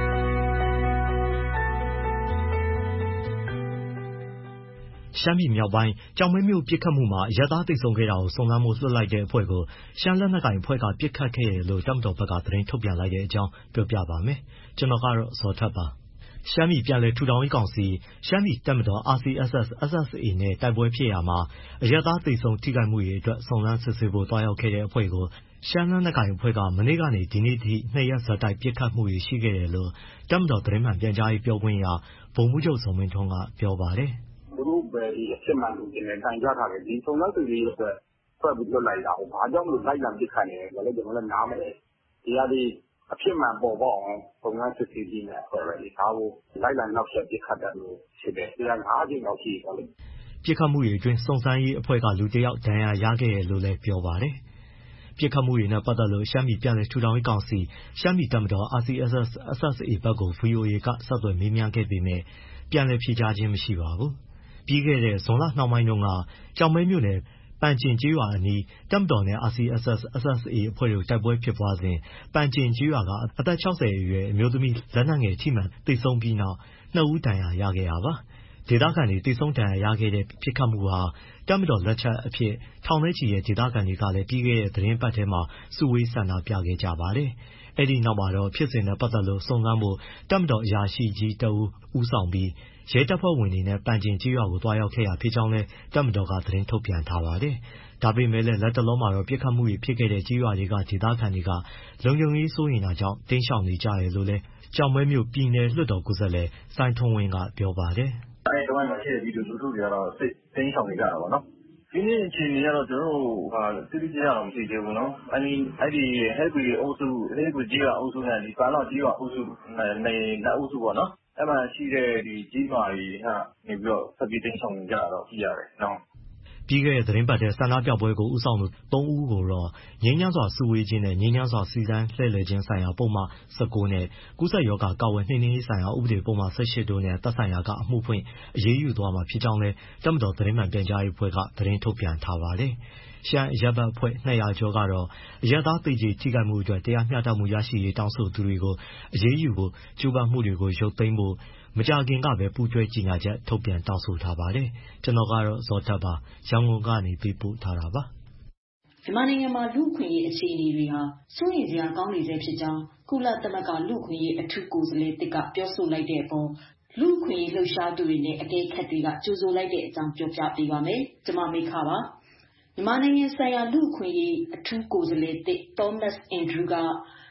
ရှမ်းပြည်မြောက်ပိုင်းကြောင်မဲမြို့ပစ်ခတ်မှုမှာရဲသားသိမ်းဆုံးခဲ့တာကိုစုံစမ်းမှုလွှတ်လိုက်တဲ့အဖွဲ့ကိုရှမ်းလက်နက်ကိုင်အဖွဲ့ကပစ်ခတ်ခဲ့တယ်လို့တပ်မတော်ဘက်ကသတင်းထုတ်ပြန်လိုက်တဲ့အကြောင်းပြောပြပါမယ်။ကျွန်တော်ကတော့ဇော်ထက်ပါ။ရှမ်းပြည်ပြန်လည်ထူထောင်ရေးကောင်စီရှမ်းပြည်တပ်မတော် RCSS/SSA နဲ့တိုက်ပွဲဖြစ်ရာမှာအရပ်သားသိမ်းဆုံးထိခိုက်မှုတွေအတွက်စုံစမ်းစစ်ဆေးဖို့တွားရောက်ခဲ့တဲ့အဖွဲ့ကိုရှမ်းလက်နက်ကိုင်အဖွဲ့ကမနေ့ကနေဒီနေ့ထိ2 ရက်ဆက်တိုက်ပစ်ခတ်မှုတွေရှိခဲ့တယ်လို့တပ်မတော်သတင်းမှန်ပြန်ကြားရေးပြောခွင့်ရဗိုလ်မှူးချုပ်ဇော်မင်းထွန်းကပြောပါတယ်။သူတို့ပဲဒီအဖြစ်မှန်ကိုတင်တိုင်ကြားထားတယ်ဒီစုံစမ်းစစ်ဆေးရေးအတွက်ဖွဲ့ပြီးလွတ်လိုက်တာကိုဘာကြောင့်လို့လိုက်လံပစ်ခတ်နေလဲဆိုတော့ကျွန်တော်လည်းနားမလဲဒီဟာဒီအဖြစ်မှန်ပေါ်ပေါက်အောင်ပုံမှန်စစ်ဆေးပြီးနေဆိုရယ်ဒါကိုလိုက်လံနောက်ဆက်ပစ်ခတ်တယ်လို့ဖြစ်တယ်။ဒါက5ချိန်လောက်ရှိသွားလိမ့်မယ်။ပစ်ခတ်မှုတွေအတွင်းစုံစမ်းရေးအဖွဲ့ကလူတစ်ယောက်ဒဏ်ရာရခဲ့တယ်လို့လည်းပြောပါတယ်။ပစ်ခတ်မှုတွေနဲ့ပတ်သက်လို့ရှမ်းပြည်ပြန်လည်ထူထောင်ရေးကောင်စီရှမ်းပြည်တပ်မတော် RCSS/SSA ဘက်ကို VOA ကဆက်သွယ်မေးမြန်းခဲ့ပေမဲ့ပြန်လည်ဖြေကြားခြင်းမရှိပါဘူး။ပြီးခဲ့တဲ့ဇွန်လနှောင်းပိုင်းတုန်းကကြောင်မဲမြို့နယ်ပန်ကျင်ကျေးရွာအနီးတပ်မတော်နဲ့ RCSS/SSA အဖွဲ့တို့တိုက်ပွဲဖြစ်ပွားစဉ်ပန်ကျင်ကျေးရွာကအသက်60အရွယ်အမျိုးသမီးလက်နက်ငယ်ထိမှန်သေဆုံးပြီးနောက်2 ဦးဒဏ်ရာရခဲ့တာပါ။ဒေသခံတွေသေဆုံးဒဏ်ရာရခဲ့တဲ့ပစ်ခတ်မှုဟာတပ်မတော်လက်ချက်အဖြစ်ထောင်ထဲချီတဲ့ဒေသခံတွေကလည်းပြီးခဲ့တဲ့သတင်းပတ်ထဲမှာစုဝေးဆန္ဒပြခဲ့ကြပါတယ်။အဲဒီနောက်မှာတော့ဖြစ်စဉ်နဲ့ပတ်သက်လို့စုံစမ်းဖို့တပ်မတော်အရာရှိကြီးတဦးဦးဆောင်ပြီးရဲတပ်ဖွဲ့ဝင်တွေနဲ့ပန်ကျင်ကျေးရွာကိုတွားရောက်ခဲ့တာဖြစ်ကြောင်းလည်းတပ်မတော်ကသတင်းထုတ်ပြန်ထားပါတယ်။ဒါပေမဲ့လည်းလက်တလုံးမှာတော့ပစ်ခတ်မှုတွေဖြစ်ခဲ့တဲ့ကျေးရွာတွေကဒေသခံတွေကလုံခြုံရေးစိုးရိမ်တာကြောင့်တိမ်းရှောင်နေကြတယ်လို့လည်းကြောင်မဲမြို့ပြည်နယ်လွှတ်တော်ကိုယ်စားလှယ်စိုင်းထွန်းဝင်းကပြောပါတယ်။အဲဒီတော့မှရှိတဲ့ဒီလူထုတွေကတော့စိတ်တိမ်းရှောင်နေကြတာပေါ့နော်။ဒီနေ့အချိန်ကြီးကတော့ကျွန်တော်တို့တိတိကျကျတော့မရှိသေးဘူးနော်။အဲဒီဟဲ့ကွေအုပ်စုဟဲ့ကွေကြီးကအုပ်စုနဲ့ဒီကာလောက်ကြီးကအုပ်စုနဲ့လက်အုပ်စုပေါ့နော်။အဲ့မှာရှိတဲ့ဒီကြီးမာတွေကနေပြီးတော့ဆက်ပြီးတင်းဆောင်နေကြတော့ကြည့်ရတယ်နော်ပြီးခဲ့တဲ့သတင်းပတ်ထဲဆန္ဒပြပွဲကိုဦးဆောင်သူ3 ဦးကိုတော့ငြိမ်းချမ်းစွာစုဝေးခြင်းနဲ့ငြိမ်းချမ်းစွာစီစန်းလှည့်လည်ခြင်းဆိုင်ရာပုံမှန်19နဲ့ကူးစက်ရောဂါကာဝယ်နှိမ်နင်းရေးဆိုင်ရာဥပဒေပုံမှန်18တို့နဲ့သက်ဆိုင်ရာကအမှုဖွင့်အရေးယူသွားမှာဖြစ်ကြောင်းလည်းတပ်မတော်သတင်းမှန်ပြန်ကြားရေးအဖွဲ့ကသတင်းထုတ်ပြန်ထားပါတယ်။ရှမ်းရပ်ဘက်အဖွဲ့200ကျော်ကတော့အရပ်သားပြည်ကြီးထိခိုက်မှုအတွက်တရားမျှတမှုရရှိရေးတောင်းဆိုသူတွေကိုအရေးယူဖို့ကြိုးပမ်းမှုတွေကိုရုပ်သိမ်းဖို့မကြခင်ကပဲပူးတွဲကြေညာချက်ထုတ်ပြန်တောင်းဆိုထားပါတယ်။ကျွန်တော်ကတော့ဇော်ထက်ပါရန်ကုန်ကနေပေးပို့ထားတာပါ။မြန်မာနိုင်ငံမှာလူ့အခွင့်အရေးအခြေအနေတွေဟာစိုးရိမ်စရာကောင်းနေဆဲဖြစ်ကြောင်းကုလသမဂ္ဂလူ့အခွင့်အရေးအထူးကိုယ်စားလှယ်တစ်ကပြောဆိုလိုက်တဲ့အပေါ်လူ့အခွင့်အရေးလှုပ်ရှားသူတွေနဲ့အကဲခတ်တွေကကြိုဆိုလိုက်တဲ့အကြောင်းပြောပြပေးပါမယ်။ကျွန်မမေခပါမြန်မာနိုင်ငံဆိုင်ရာလူ့အခွင့်အရေးအထူးကိုယ်စားလှယ်တစ် Thomas Andrew က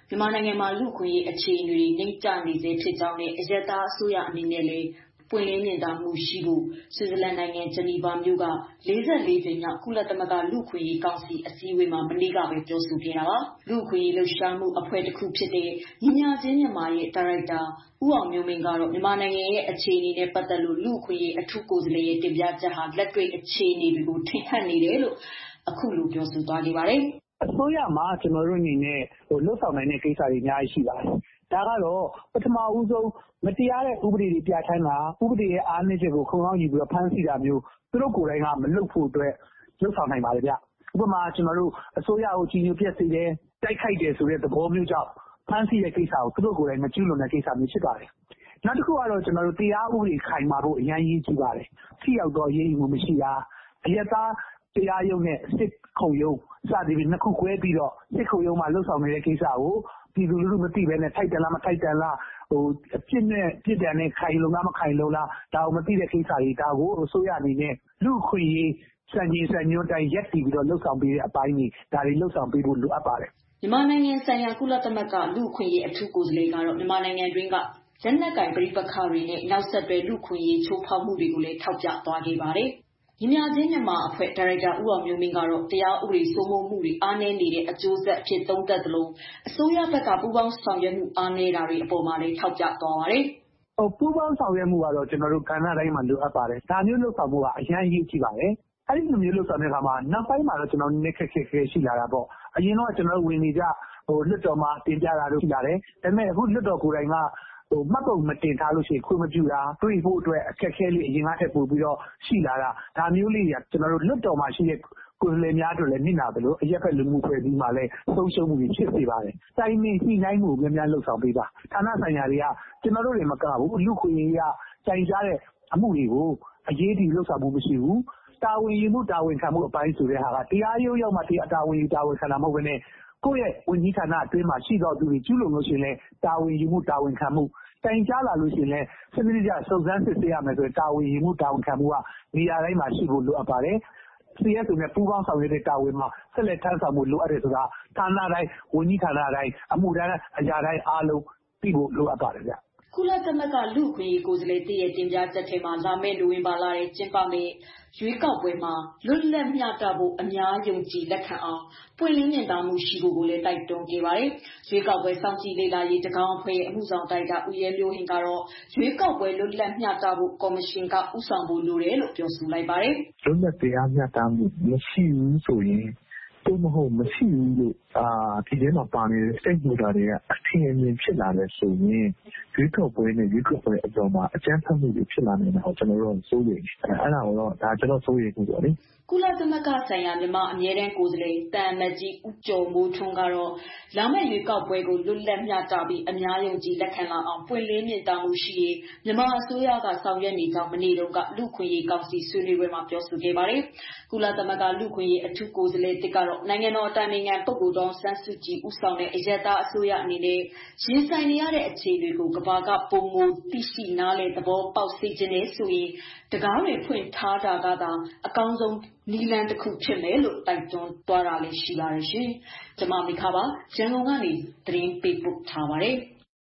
မြန်မာနိုင်ငံမှာလူ့အခွင့်အရေးအခြေအနေတွေနှိမ့်ကျနေစေဖြစ်ကြောင်းနဲ့အရပ်သားအစိုးရအနေနဲ့လည်းပွင့်လင်းမြင်သာမှုရှိဖို့ဆွစ်ဇာလန်နိုင်ငံဂျနီဗာမြို့က44ကြိမ်မြောက်ကုလသမဂ္ဂလူ့အခွင့်အရေးကောင်စီအစည်းအဝေးမှာမနေ့ကပဲပြောဆိုခဲ့တာပါလူ့အခွင့်အရေးလှုပ်ရှားမှုအဖွဲ့တစ်ခုဖြစ်တဲ့ညီမျှခြင်းမြန်မာရဲ့ဒါရိုက်တာဦးအောင်မျိုးမင်းကတော့မြန်မာနိုင်ငံရဲ့အခြေအနေနဲ့ပတ်သက်လို့လူ့အခွင့်အရေးအထူးကိုယ်စားလှယ်ရဲ့တင်ပြချက်ဟာလက်တွေ့အခြေအနေတွေကိုထင်ဟပ်နေတယ်လို့အခုလိုပြောဆိုသွားခဲ့ပါတယ်အစိုးရမှာကျွန်တော်တို့အနေနဲ့လှုပ်ဆောင်နိုင်တဲ့ကိစ္စတွေအများကြီးရှိပါတယ်ဒါကတော့ပထမဦးဆုံးမတရားတဲ့ဥပဒေတွေပြဋ္ဌာန်းတာဥပဒေရဲ့အားနည်းချက်ကိုခုံအောင်ယူပြီးဖမ်းဆီးတာမျိုးသူတို့ကိုယ်တိုင်ကမလုပ်ဖို့အတွက်လှုပ်ဆောင်နိုင်ပါတယ်ဗျဥပမာကျွန်တော်တို့အစိုးရကိုကြီးညိုပြက်စေတယ်တိုက်ခိုက်တယ်ဆိုတဲ့သဘောမျိုးကြောင့်ဖမ်းဆီးတဲ့ကိစ္စကိုသူတို့ကိုယ်တိုင်မကျူးလွန်တဲ့ကိစ္စမျိုးဖြစ်ပါတယ်နောက်တစ်ခုကတော့ကျွန်တော်တို့တရားဥပဒေခိုင်မာဖို့အရင်ရေးကြည့်ပါတယ်ထိရောက်တော့ရေးမှုမရှိတာအယက်သားတရားရုံးနဲ့စစ်ခုံရုံးစသည်ဖြင့်နှစ်ခုခွဲပြီးတော့စစ်ခုံရုံးမှာလှုပ်ဆောင်နေတဲ့ကိစ္စကိုပြည်သူလူထုမသိဘဲနဲ့ထိုက်တန်လားမထိုက်တန်လားပြစ်ဒဏ်နဲ့ခိုင်လုံလားမခိုင်လုံလားဒါကိုမသိတဲ့ကိစ္စတွေဒါကိုအစိုးရအနေနဲ့လူ့အခွင့်အရေးစံချိန်စံညွှန်းတိုင်းရက်တည်ပြီးတော့လှုပ်ဆောင်ပေးတဲ့အပိုင်းတွေဒါတွေလှုပ်ဆောင်ပေးဖို့လိုအပ်ပါတယ်မြန်မာနိုင်ငံဆိုင်ရာကုလသမဂ္ဂလူ့အခွင့်အရေးအထူးကိုယ်စားလှယ်ကတော့မြန်မာနိုင်ငံတွင်းကလက်နက်ကင်ပဋိပက္ခတွေနဲ့နောက်ဆက်တွဲလူ့အခွင့်အရေးချိုးဖောက်မှုတွေကိုလည်းထောက်ပြသွားခဲ့ပါတယ်ညီမျှခြင်းမြန်မာအဖွဲ့ဒါရိုက်တာဦးအောင်မျိုးမင်းကတော့တရားဥပဒေစိုးမိုးမှုတွေအားနည်းနေတဲ့အကျိုးဆက်အဖြစ်သုံးသပ်သလိုအစိုးရဘက်ကပူးပေါင်းဆောင်ရွက်မှုအားနည်းတာတွေအပေါ်မှာလည်းထောက်ပြသွားပါတယ်ပူးပေါင်းဆောင်ရွက်မှုကတော့ကျွန်တော်တို့ကဏ္ဍတိုင်းမှာလိုအပ်ပါတယ်ဒါမျိုးလှုပ်ဆောင်မှုကအရင်အရေးကြီးပါတယ်အဲ့ဒီလိုမျိုးလှုပ်ဆောင်တဲ့အခါမှာနောက်ပိုင်းမှာတော့ကျွန်တော်နည်းခက်ခဲရှိလာတာပေါ့အရင်တော့ကျွန်တော်တို့ဝင်နေကြလွှတ်တော်မှာတင်ပြတာတို့ရှိလာတယ်ဒါပေမဲ့အခုလွှတ်တော်ကိုယ်တိုင်ကမှတ်ပုံမတင်ထားလို့ရှိရင်ခွင့်မပြုတာတွေ့ဖို့အတွက်အခက်အခဲလေးအရင်ကထက်ပိုပြီးတော့ရှိလာတာဒါမျိုးလေးတွေကကျွန်တော်တို့လွှတ်တော်မှာရှိတဲ့ကိုယ်စားလှယ်များတို့လည်းနစ်နာတယ်လို့အရက်ဖက်လူမှုဖွဲ့စည်းမှာလည်းဆုံးရှုံးမှုတွေဖြစ်စေပါတယ်။တိုင်းမင်းညှိနှိုင်းမှုများများလှုပ်ဆောင်ပေးပါ။ဌာနဆိုင်ရာတွေကကျွန်တော်တို့တွေမကဘူးလူခွင့်ရေးရတိုင်ကြားတဲ့အမှုတွေကိုအရေးတည်လှုပ်ဆောင်မှုမရှိဘူး။တာဝန်ယူမှုတာဝန်ခံမှုအပိုင်းဆိုတဲ့ဟာကတရားရုံးရောက်မှတာဝန်ယူတာဝန်ခံတာမဟုတ်ဘဲနဲ့ကိုယ့်ရဲ့ဝန်ကြီးဌာနအတွင်းမှာရှိတော်သူတွေကျူးလွန်လို့ရှိရင်လည်းတာဝန်ယူမှုတာဝန်ခံမှုတိုင်ကြားလာလို့ရှိရင်လည်းစနစ်တကျစုံစမ်းစစ်ဆေးရမယ်ဆိုရင်တာဝန်ယူမှုတာဝန်ခံမှုကနေရာတိုင်းမှာရှိဖို့လိုအပ်ပါတယ်။ CSO နဲ့ပူးပေါင်းဆောင်ရွက်တဲ့တာဝန်မှာဆက်လက်ထမ်းဆောင်မှုလိုအပ်တယ်ဆိုတာဌာနတိုင်းဝန်ကြီးဌာနတိုင်းအမှုတိုင်းအရာတိုင်းအားလုံးသိဖို့လိုအပ်ပါတယ်ဗျ။ကုလသမဂ္ဂလူ့အခွင့်အရေးကိုယ်စားလှယ်တရဲ့တင်ပြချက်ထဲမှာလာမယ့်နိုဝင်ဘာလထဲကျင်းပမယ့်ရွေးကောက်ပွဲမှာလွတ်လပ်မျှတဖို့အများယုံကြည်လက်ခံအောင်ပွင့်လင်းမြင်သာမှုရှိဖို့ကိုလည်းတိုက်တွန်းခဲ့ပါတယ်။ရွေးကောက်ပွဲစောင့်ကြည့်လေ့လာရေးတကောင်အဖွဲ့ရဲ့အမှုဆောင်တိုက်တာဦးရဲမျိုးဟင်ကတော့ရွေးကောက်ပွဲလွတ်လပ်မျှတဖို့ကော်မရှင်ကဥဆောင်ဖို့လိုတယ်လို့ပြောဆိုလိုက်ပါတယ်။လွတ်လပ်တရားမျှတမှုမရှိဘူးဆိုရင်တော့မဟုတ်မရှိဘူးလို့ဒီထဲမှာပါနေတဲ့ stakeholder တွေကအထင်အမြင်ဖြစ်လာတယ်ဆိုရင်ရွေးကောက်ပွဲနဲ့ရွေးကောက်ပွဲအပေါ်မှာအကြမ်းဖက်မှုတွေဖြစ်လာနေတာကိုကျွန်တော်တို့စိုးရိမ်အဲ့ဒါကိုတော့ဒါကျွန်တော်စိုးရိမ်မှုပေါ့လေကုလသမဂ္ဂဆိုင်ရာမြန်မာအမြဲတမ်းကိုယ်စားလှယ်တန်အမတ်ကြီးဦးကျော်မိုးထွန်းကတော့လာမယ့်ရွေးကောက်ပွဲကိုလွတ်လပ်မျှတပြီးအများယုံကြည်လက်ခံလာအောင်ပွင့်လင်းမြင်သာမှုရှိရေးမြန်မာအစိုးရကဆောင်ရွက်နေကြောင်းမနေ့တုန်းကလူ့ခွင့်ရေးကောင်စီဆွေးနွေးပွဲမှာပြောဆိုခဲ့ပါတယ်။ကုလသမဂ္ဂလူ့ခွင့်ရေးအထူးကိုယ်စားလှယ်တစ်ကတော့နိုင်ငံတော်အတိုင်ပင်ခံပုဂ္ဂိုလ်တော်ဆန်းစုကြည်ဦးဆောင်တဲ့အရက်သားအစိုးရအနေနဲ့ရင်ဆိုင်နေရတဲ့အခြေအနေကိုကမ္ဘာကပုံမသိရှိနားလည်သဘောပေါက်စေခြင်းနဲ့ဆိုရင်တကားတွေဖွင့်ထားတာကသာအကောင်းဆုံးနီလန်တစ်ခုဖြစ်မယ်လို့တိုက်တွန်းသွားတာလည်းရှိပါတယ်ရှင်။ကျွန်မမိခါပါရန်ကုန်ကနေသတင်းပေးပို့ထားပါတယ်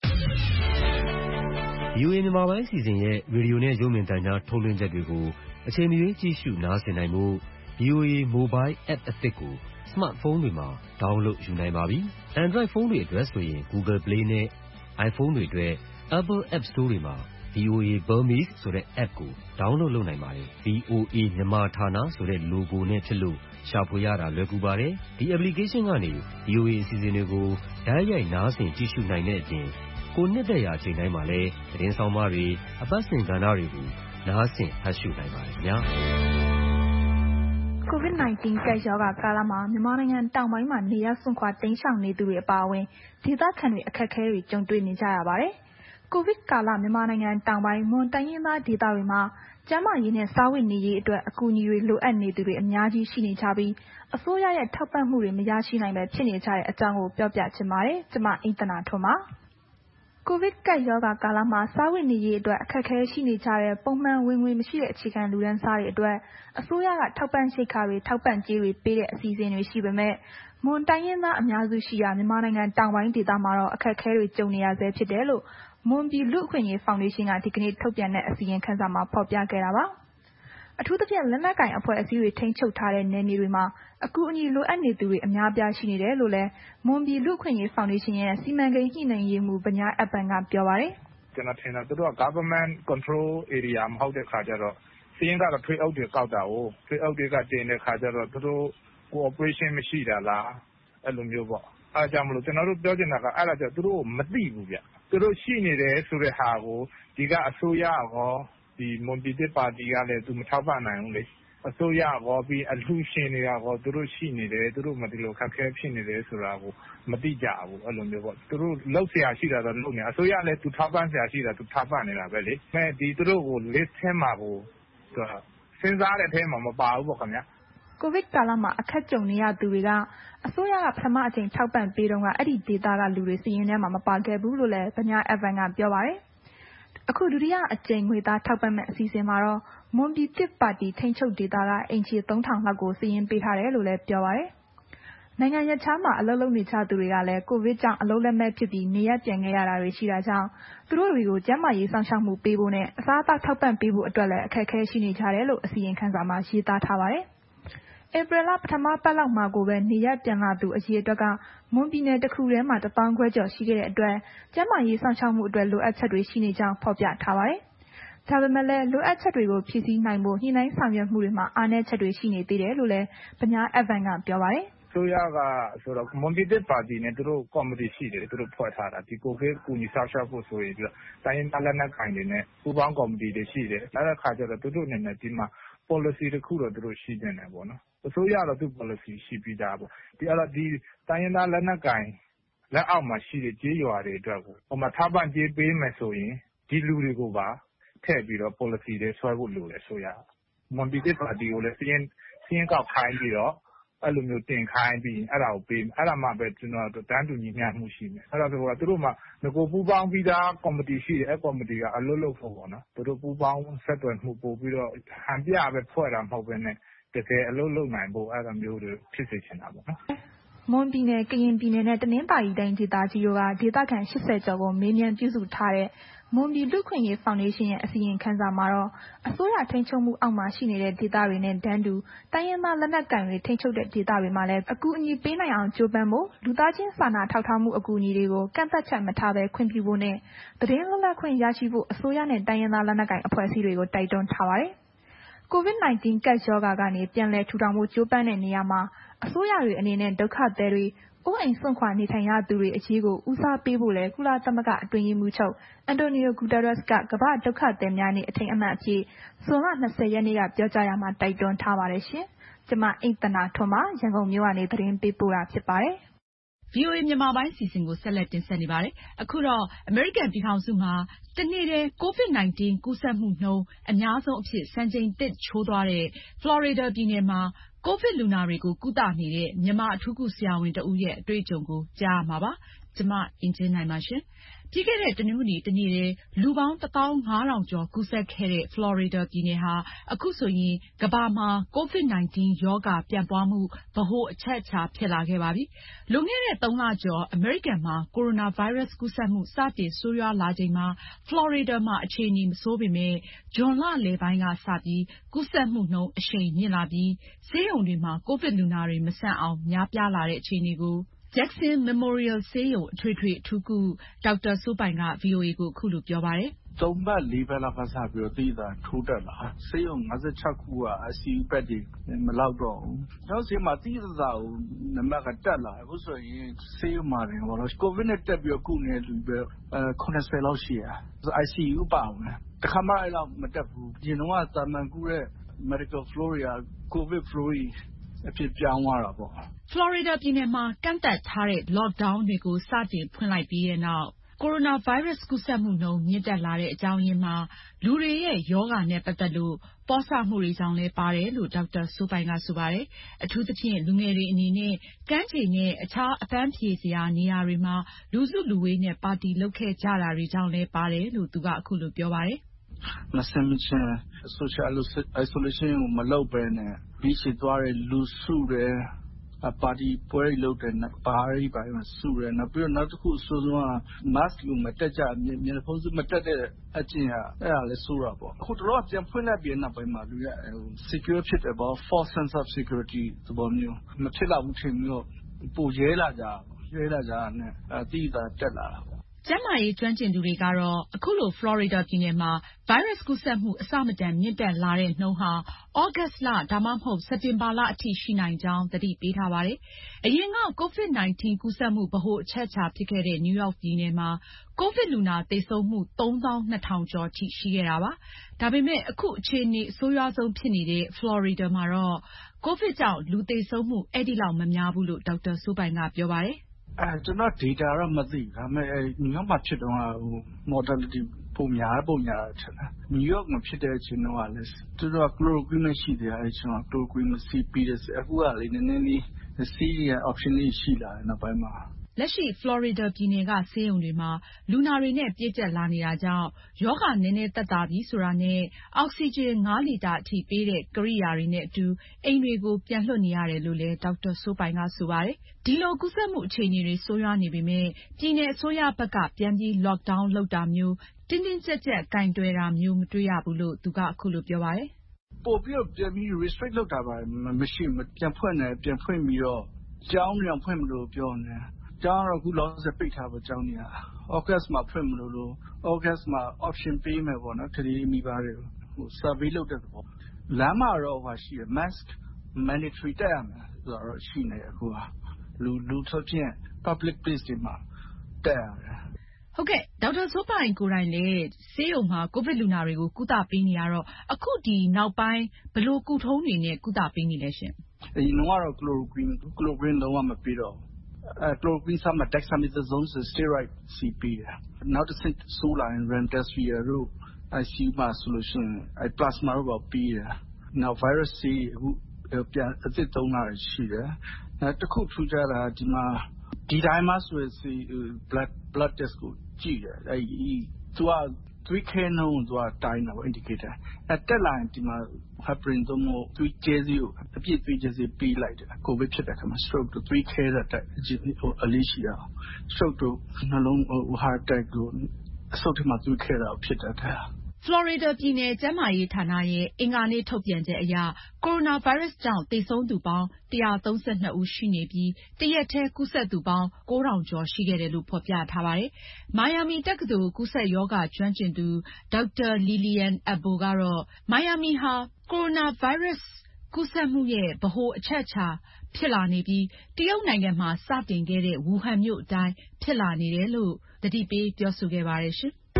။ VOA မြန်မာပိုင်းအစီအစဉ်ရဲ့ရေဒီယိုနဲ့ရုပ်မြင်သံကြားထုတ်လွှင့်ချက်တွေကိုအချိန်မရွေးကြည့်ရှုနားဆင်နိုင်ဖို့ VOA Mobile App အသစ်ကိုစမတ်ဖုန်းတွေမှာ download ယူနိုင်ပါပြီ။ Android ဖုန်းတွေအတွက်ဆိုရင် Google Play နဲ့ iPhone တွေအတွက် Apple App Store တွေမှာ VOA Burmese ဆိုတဲ့ app ကို download လုပ်နိုင်ပါတယ်။ VOA မြန်မာဌာနဆိုတဲ့ logo နဲ့ဖြစ်လို့ရှာဖွေရတာလွယ်ကူပါတယ်။ ဒီ application ကနေ VOA အစီအစဉ်တွေကိုတိုက်ရိုက်နားဆင်ကြည့်ရှုနိုင်တဲ့အပြင်ကိုနှစ်သက်ရာအချိန်တိုင်းမှာလည်းသတင်းဆောင်မတွေအပတ်စဉ်ကဏ္ဍတွေကိုနားဆင်ဖတ်ရှုနိုင်ပါတယ်ခင်ဗျာ။ COVID-19 ကပ်ရောဂါကာလမှာမြန်မာနိုင်ငံတောင်ပိုင်းမှာနေရပ်စွန့်ခွာတိမ်းရှောင်နေသူတွေအပါအဝင်ဒေသခံတွေအခက်အခဲတွေကြုံတွေ့နေကြရပါတယ်။ကိုဗစ်ကာလမြန်မာနိုင်ငံတောင်ပိုင်းမွန်တိုင်းရင်းသားဒေသတွေမှာကျန်းမာရေးနဲ့စားဝတ်နေရေးအတွက်အကူအညီတွေလိုအပ်နေသူတွေအများကြီးရှိနေကြပြီးအစိုးရရဲ့ထောက်ပံ့မှုတွေမရရှိနိုင်ပဲဖြစ်နေကြတဲ့အကြောင်းကိုပြောပြချင်ပါတယ်။ကျွန်မအိမ့်သနာထွန်းပါ။ကိုဗစ်ကပ်ရောဂါကာလမှာစားဝတ်နေရေးအတွက်အခက်အခဲရှိနေကြတဲ့ပုံမှန်ဝင်ငွေမရှိတဲ့အခြေခံလူတန်းစားတွေအတွက်အစိုးရကထောက်ပံ့ရိက္ခာတွေထောက်ပံ့ကြေးတွေပေးတဲ့အစီအစဉ်တွေရှိပေမဲ့မွန်တိုင်းရင်းသားအများစုရှိရာမြန်မာနိုင်ငံတောင်ပိုင်းဒေသမှာတော့အခက်အခဲတွေကြုံနေရဆဲဖြစ်တယ်လို့မွန်ပြည်လူ့အခွင့်အရေးဖောင်ဒေးရှင်းကဒီကနေ့ထုတ်ပြန်တဲ့အစီရင်ခံစာမှာဖော်ပြခဲ့တာပါအထူးသဖြင့်လက်နက်ကိုင်အဖွဲ့အစည်းတွေထိန်းချုပ်ထားတဲ့နယ်မြေတွေမှာအကူအညီလိုအပ်နေသူတွေအများအပြားရှိနေတယ်လို့လည်းမွန်ပြည်လူ့အခွင့်အရေးဖောင်ဒေးရှင်းရဲ့စီမံကိန်းညှိနှိုင်းရေးမှူးဗညာအပန်ကပြောပါတယ်ကျွန်တော်ထင်တာသူတို့က government control area မဟုတ်တဲ့ခါကျတော့စီးရင်ကတော့ထွေးအုပ်တွေကောက်တာကိုထွေးအုပ်တွေကတင်တဲ့ခါကျတော့သူတို့ cooperation မရှိတာလားအဲ့လိုမျိုးပေါ့အဲ့ဒါကြောင့်မလို့ကျွန်တော်တို့ပြောချင်တာကအဲ့ဒါကြောင့်သူတို့မသိဘူးဗျသူတို့ရှိနေတယ်ဆိုတဲ့ဟာကိုဒီကအစိုးရရောဒီမွန်ပြည်သစ်ပါတီကလည်းသူမထောက်ပံ့နိုင်ဘူးလေအစိုးရရောပြီးအလှူရှင်တွေကရောသူတို့ရှိနေတယ်သူတို့မဒီလိုခက်ခဲဖြစ်နေတယ်ဆိုတာကိုမသိကြဘူးအဲ့လိုမျိုးပေါ့သူတို့လှုပ်ရှားရှိတာတော့လုပ်နေအစိုးရလည်းသူထောက်ပံ့ရှာရှိတာသူထောက်ပံ့နေတာပဲလေမဲ့ဒီသူတို့ကို list ထဲမှာကိုစဉ်းစားတဲ့အထဲမှာမပါဘူးပေါ့ခင်ဗျာကိုဗစ်ကာလမှာအခက်ကြုံနေရသူတွေကအစိုးရကပထမအချိန်ထောက်ပံ့ပေးတော့ကအဲ့ဒီဒေသကလူတွေစီးရင်ထဲမှာမပါခဲ့ဘူးလို့လည်းဗညာအဗန်ကပြောပါတယ်အခုဒုတိယအကြိမ်ငွေသားထောက်ပံ့မဲ့အစီအစဉ်မှာတော့မွန်ပြည်သစ်ပါတီထိန်းချုပ်ဒေသကအိမ်ခြေ 3000 လောက်ကိုစီးရင်ပေးထားတယ်လို့လည်းပြောပါတယ်နိုင်ငံရပ်ခြားမှာအလုပ်လုပ်နေကြသူတွေကလည်းကိုဗစ်ကြောင့်အလုပ်လက်မဲ့ဖြစ်ပြီးနေရပ်ပြန်ခဲ့ရတာတွေရှိတာကြောင့်သူတို့တွေကိုကျန်းမာရေးစောင့်ရှောက်မှုပေးဖို့နဲ့အစားအသောက်ထောက်ပံ့ပေးဖို့အတွက်လည်းအခက်အခဲရှိနေကြတယ်လို့အစီရင်ခံစာမှာရေးသားထားပါတယ်ဧပြီလပထမပတ်လောက်မှာကိုပဲနေရပ်ပြန်လာသူအရေအတွက်ကမွန်ပြည်နယ်တစ်ခုထဲမှာ1,000 ခွဲကျော်ရှိခဲ့တဲ့အတွက်ကျန်းမာရေးစောင့်ရှောက်မှုအတွက်လိုအပ်ချက်တွေရှိနေကြောင်းဖော်ပြထားပါတယ်။ဒါပေမဲ့လည်းလိုအပ်ချက်တွေကိုဖြည့်ဆည်းနိုင်ဖို့ညှိနှိုင်းဆောင်ရွက်မှုတွေမှာအားနည်းချက်တွေရှိနေသေးတယ်လို့လည်းဗညာအဗန်ကပြောပါတယ်။ဆိုရကဆိုတော့မွန်ပြည်သစ်ပါတီနဲ့သူတို့ကော်မတီရှိတယ်သူတို့ဖွဲ့ထားတာဒီကိုဗစ်ကူညီဆောက်ရှောက်ဖို့ဆိုရင်ပြီးတော့တိုင်းရင်းသားလက်နက်ကိုင်တွေနဲ့ပူးပေါင်းကော်မတီတွေရှိတယ်အဲ့ဒါခါကျတော့သူတို့အနေနဲ့ဒီမှာ policy တစ်ခုတော့သူတို့ရှိနေတယ်ပေါ့နော်အစိုးရတော့သူ policy ရှိပြီးသားပေါ့ဒီအဲ့တော့ဒီတိုင်းရင်းသားလက်နက်ကိုင်လက်အောက်မှာရှိတဲ့ကြေးရွာတွေအတွက်ကိုဟိုမှာထောက်ပံ့ကြေးပေးမယ်ဆိုရင်ဒီလူတွေကိုပါထည့်ပြီးတော့ policy တွေဆွဲဖို့လိုတယ်ဆိုရမွန်ပြည်သစ်ပါတီကိုလည်းစီးရင်ကောက်ခိုင်းပြီးတော့အဲ့လိုမျိုးတင်ခိုင်းပြီးအဲ့ဒါကိုပေးအဲ့ဒါမှပဲကျွန်တော်တို့တန်းတူညီမျှမှုရှိမယ်အဲ့ဒါဆိုတော့သူတို့မှငကိုပူပေါင်းပြီးသားကော်မတီရှိတယ်အဲ့ကော်မတီကအလုပ်လုပ်ဖို့ပေါ့နော်သူတို့ပူပေါင်းဆက်သွယ်မှုပို့ပြီးတော့ဟန်ပြပဲဖွဲ့တာမဟုတ်ဘဲနဲ့တကယ်အလုပ်လုပ်နိုင်ဖို့အဲ့လိုမျိုးတွေဖြစ်စေချင်တာပေါ့နော်မွန်ပြည်နယ်ကရင်ပြည်နယ်နဲ့တနင်္သာရီတိုင်းဒေသကြီးတို့ကဒေသခံ80ကျော်ကိုမေးမြန်းပြုစုထားတဲ့မွန်ပြည်လူ့ခွင့်ရေးဖောင်ဒေးရှင်းရဲ့အစီရင်ခံစာမှာတော့အစိုးရထိန်းချုပ်မှုအောက်မှာရှိနေတဲ့ဒေသတွေနဲ့တန်းတူတိုင်းရင်းသားလက်နက်ကိုင်တွေထိန်းချုပ်တဲ့ဒေသတွေမှာလည်းအကူအညီပေးနိုင်အောင်ကြိုးပမ်းဖို့လူသားချင်းစာနာထောက်ထားမှုအကူအညီတွေကိုကန့်သတ်ချက်မထားဘဲခွင့်ပြုဖို့နဲ့သတင်းလွတ်လပ်ခွင့်ရရှိဖို့အစိုးရနဲ့တိုင်းရင်းသားလက်နက်ကိုင်အဖွဲ့အစည်းတွေကိုတိုက်တွန်းထားပါတယ်။ COVID-19 ကပ်ရောဂါကနေပြန်လည်ထူထောင်ဖို့ကြိုးပမ်းတဲ့နေရာမှာအစိုးရတွေအနေနဲ့ဒုက္ခသည်တွေအိုးအိမ်စွန့်ခွာနေထိုင်ရသူတွေအရေးကိုဦးစားပေးဖို့လဲကုလသမဂ္ဂအတွင်းရေးမှူးချုပ်အန်တိုနီယိုဂူတာရက်စ်ကကမ္ဘာ့ဒုက္ခသည်များနေ့အထိမ်းအမှတ်အဖြစ်ဇွန်လ20ရက်နေ့ကပြောကြားရာမှာတိုက်တွန်းထားပါတယ်ရှင်။ကျွန်မအိမ့်သန္တာထွန်းပါရန်ကုန်မြို့ကနေသတင်းပေးပို့တာဖြစ်ပါတယ်။ VOA မြန်မာပိုင်းစီစဉ်ကိုဆက်လက်တင်ဆက်နေပါတယ်။အခုတော့အမေရိကန်ပြည်ထောင်စုမှာတနေ့တည်း COVID-19 ကူးစက်မှုနှုန်းအများဆုံးအဖြစ်စံချိန်သစ်ချိုးသွားတဲ့ Florida ပြည်နယ်မှာကိုဗစ်လူနာတွေကိုကုသနေတဲ့မြန်မာအထူးကုဆရာဝန်တဦးရဲ့အတွေ့အကြုံကိုကြားရမှာပါ။ကျွန်မအင်ကြင်းနိုင်ပါရှင်။ပြီးခဲ့တဲ့တနင်္ဂနွေတနေ့တည်းလူပေါင်း 15,000 ကျော်ကူးစက်ခဲ့တဲ့ Florida ပြည်နယ်ဟာအခုဆိုရင်ကမ္ဘာမှာ COVID-19 ရောဂါပြန့်ပွားမှုဗဟိုအချက်အခြာဖြစ်လာခဲ့ပါပြီ။လွန်ခဲ့တဲ့ 3 လကျော်အမေရိကန်မှာကိုရိုနာဗိုင်းရပ်စ်ကူးစက်မှုစတင်ဆိုးရွားလာချိန်မှာ Florida မှာအခြေအနေမဆိုးပေမဲ့ဇွန်လလယ်ပိုင်းကစပြီးကူးစက်မှုနှုန်းအရှိန်မြင့်လာပြီးဆေးရုံတွေမှာကိုဗစ်လူနာတွေမဆန့်အောင်များပြားလာတဲ့အခြေအနေကိုJackson Memorial ဆေးရုံအထွေထွေအထူးကုဒေါက်တာစိုးပိုင်က VOA ကိုအခုလိုပြောပါတယ်။3 ပတ် 4 ပတ်လောက်ကစပြီးတော့သိတာထိုးတက်လာဆေးရုံ56ခုက ICU ဘက်တွေမလောက်တော့ဘူး။ကျွန်တော်ဆေးမှာသိသာကိုနံပါတ်ကတက်လာအခုဆိုရင်ဆေးရုံမှာတင်ပေါ့နော်ကိုဗစ်နဲ့တက်ပြီးတော့ကုနေတဲ့လူပဲ80လောက်ရှိရ။ ICU ပါဝင်တခါမှအဲ့လောက်မတက်ဘူး။ဒီတော့ကတာမန်ကူတဲ့ medical flow တွေကကိုဗစ် flow အဖြစ်ပြောင်းသွားတာပေါ့။ Florida ပြည်နယ်မှာကန့်သတ်ထားတဲ့ lockdown တွေကိုစတင်ဖွင့်လိုက်ပြီးတဲ့နောက်ကိုရိုနာဗိုင်းရပ်စ်ကူးစက်မှုနှုန်းမြင့်တက်လာတဲ့အကြောင်းရင်းမှာလူတွေရဲ့ရောဂါနဲ့ပတ်သက်လို့ပေါ့ဆမှုတွေကြောင့်လည်းပါတယ်လို့ဒေါက်တာစိုးပိုင်ကဆိုပါတယ်။အထူးသဖြင့်လူငယ်တွေအနေနဲ့ကမ်းခြေနဲ့အခြားအပန်းဖြေစရာနေရာတွေမှာလူစုလူဝေးနဲ့ပါတီလုပ်ခဲ့ကြတာတွေကြောင့်လည်းပါတယ်လို့သူကအခုလိုပြောပါတယ်။မဆင်မချင် social isolation ကိုမလုပ်ဘဲနဲ့ပြီးချီသွားတဲ့လူစုတယ်ပါတီပွဲတွေလုပ်တယ်ဘာတွေပါမှစုတယ်နောက်ပြီးတော့နောက်တစ်ခုဆိုတော့ mask ကိုမတက်ကြမျက်နှာဖုံးစုမတက်တဲ့အကျင့်ကအဲ့ဒါလည်းဆိုးတာပေါ့အခုတော့ပြန်ဖွင့်လိုက်ပြီးနောက်ပိုင်းမှာလူရ secure ဖြစ်တယ်ပေါ့ false sense of security သဘောမျိုးမဖြစ်တော့ဘူးထင်ပြီးတော့ပိုရဲလာကြနဲ့တိကျတက်လာတာပေါ့ကျန်းမာရေးကျွမ်းကျင်သူတွေကတော့အခုလိုဖလော်ရီဒါပြည်နယ်မှာဗိုင်းရပ်စ်ကူးစက်မှုအဆမတန်မြင့်တက်လာတဲ့နှုန်းဟာဩဂတ်စ်လဒါမှမဟုတ်စက်တင်ဘာလအထိရှိနိုင်ကြောင်းသတိပေးထားပါတယ်။အရင်က COVID-19 ကူးစက်မှုဗဟိုအချက်အခြာဖြစ်ခဲ့တဲ့နယူးယောက်ပြည်နယ်မှာကိုဗစ်လူနာသေဆုံးမှု 32,000 ကျော်ထိရှိခဲ့တာပါ။ဒါပေမဲ့အခုအခြေအနေအဆိုးရွားဆုံးဖြစ်နေတဲ့ဖလော်ရီဒါမှာတော့ကိုဗစ်ကြောင့်လူသေဆုံးမှုအဲ့ဒီလောက်မများဘူးလို့ဒေါက်တာစိုးပိုင်ကပြောပါတယ်။ကျွန်တော် data တော့မသိဘူးဒါပေမဲ့New York မှာဖြစ်တော့mortality ပုံများထင်တယ်။ New York မှာဖြစ်တဲ့အချိန်တော့လည်းသူတို့က chloroquine မရှိသေးတယ်အဲဒီချိန်က chloroquine စီးပြီးတယ်အခုကလေနည်းနည်းလေးစီးရ option လေးရှိလာတယ်နောက်ပိုင်းမှာလက်ရှိဖလော်ရီဒါပြည်နယ်ကဆေးရုံတွေမှာလူနာတွေနဲ့ပြည့်ကျပ်လာနေတာကြောင့်ရောဂါနည်းနည်းသက်သာပြီဆိုတာနဲ့အောက်ဆီဂျင် 5 လီတာအထိပေးတဲ့ကိရိယာတွေနဲ့အတူအိမ်တွေကိုပြန်လွှတ်နေရတယ်လို့လည်းဒေါက်တာစိုးပိုင်ကဆိုပါတယ်။ဒီလိုကူးစက်မှုအခြေအနေတွေဆိုးရွားနေပေမဲ့ပြည်နယ်အစိုးရဘက်ကပြန်ပြီး lockdown လုပ်တာမျိုးတင်းတင်းကျပ်ကျပ်ကိုင်တွယ်တာမျိုးမတွေ့ရဘူးလို့သူကအခုလိုပြောပါတယ်။ပို့ပြီးတော့ပြန်ပြီး restrict လုပ်တာပါမရှိပြန်ဖွင့်ပြီးတော့ကျောင်းတွေဖွင့်မလို့ပြောနေတယ်။ကျောင်းတော့အခုလောဆယ်ပိတ်ထားပါကျောင်းတွေက။ August မှာဖွင့်မလို့ August မှာ option ပေးမယ်ပေါ့နော်ကလေးမိဘတွေကိုsurvey လုပ်တဲ့သဘော။လမ်းမှာတော့ရှိတယ် mask mandatory တက်ရမယ်ဆိုတော့ရှိနေအခုကလူထွက်ဖြင့် public place တွေမှာတက်ရတယ်။ဟုတ်ကဲ့ဒေါက်တာစိုးပိုင်ကိုယ်တိုင်လည်းဆေးရုံမှာကိုဗစ်လူနာတွေကိုကုသပေးနေရတော့အခုဒီနောက်ပိုင်းဘယ်လိုကုထုံးတွေနဲ့ကုသပေးနေလဲရှင်။အရင်ကတော့ chloroquine လုံးဝမပေးတော့chloroquine ဆမှာ dexamethasone steroid စီးပေးတယ်။နောက်တစ်ဆင့်ဆိုးလာရင် remdesivir တို့ ICU မှာဆိုလို့ရှိရင် plasma တို့ပေါ့ပေးတယ်။နောက် virus ဆေးအခုပြန်အသစ်သုံးလာရှိတယ်။နောက်တစ်ခုထူးခြားတာဒီမှာဒီတိုင်းမှာဆိုရင် blood test ကိုကြည့်တယ်သူက3K နှုန်းသူကတိုင်းတာပေါ့ indicator တက်လာရင်ဒီမှာ heparin သို့မဟုတ်သွေးကြဲဆေးကိုအပြည့်သွေးကြဲဆေးပေးလိုက်တယ်ကိုဗစ်ဖြစ်တဲ့အခါမှာ stroke တို့ 3K အလေးရှိတာ stroke တို့နှလုံး heart attack တို့အဆုတ်ထဲမှာသွေးခဲတာဖြစ်တတ်တယ်ဖလော်ရီဒါပြည်နယ်ကျန်းမာရေးဌာနရဲ့အင်္ဂါနေ့ထုတ်ပြန်ချက်အရကိုရိုနာဗိုင်းရပ်စ်ကြောင့်သေဆုံးသူပေါင်း132ဦးရှိနေပြီးတရက်ထဲကူးစက်သူပေါင်း9,000ကျော်ရှိခဲ့တယ်လို့ဖော်ပြထားပါတယ်။မိုင်ယာမီတက္ကသိုလ်ကူးစက်ရောဂါကျွမ်းကျင်သူဒေါက်တာလီလီယန်အဘိုကတော့မိုင်ယာမီဟာကိုရိုနာဗိုင်းရပ်စ်ကူးစက်မှုရဲ့ဗဟိုအချက်အခြာဖြစ်လာနေပြီးတရုတ်နိုင်ငံမှာစတင်ခဲ့တဲ့ဝူဟန်မြို့အတိုင်းဖြစ်လာနေတယ်လို့သတိပေးပြောဆိုခဲ့ပါတယ်ရှင်။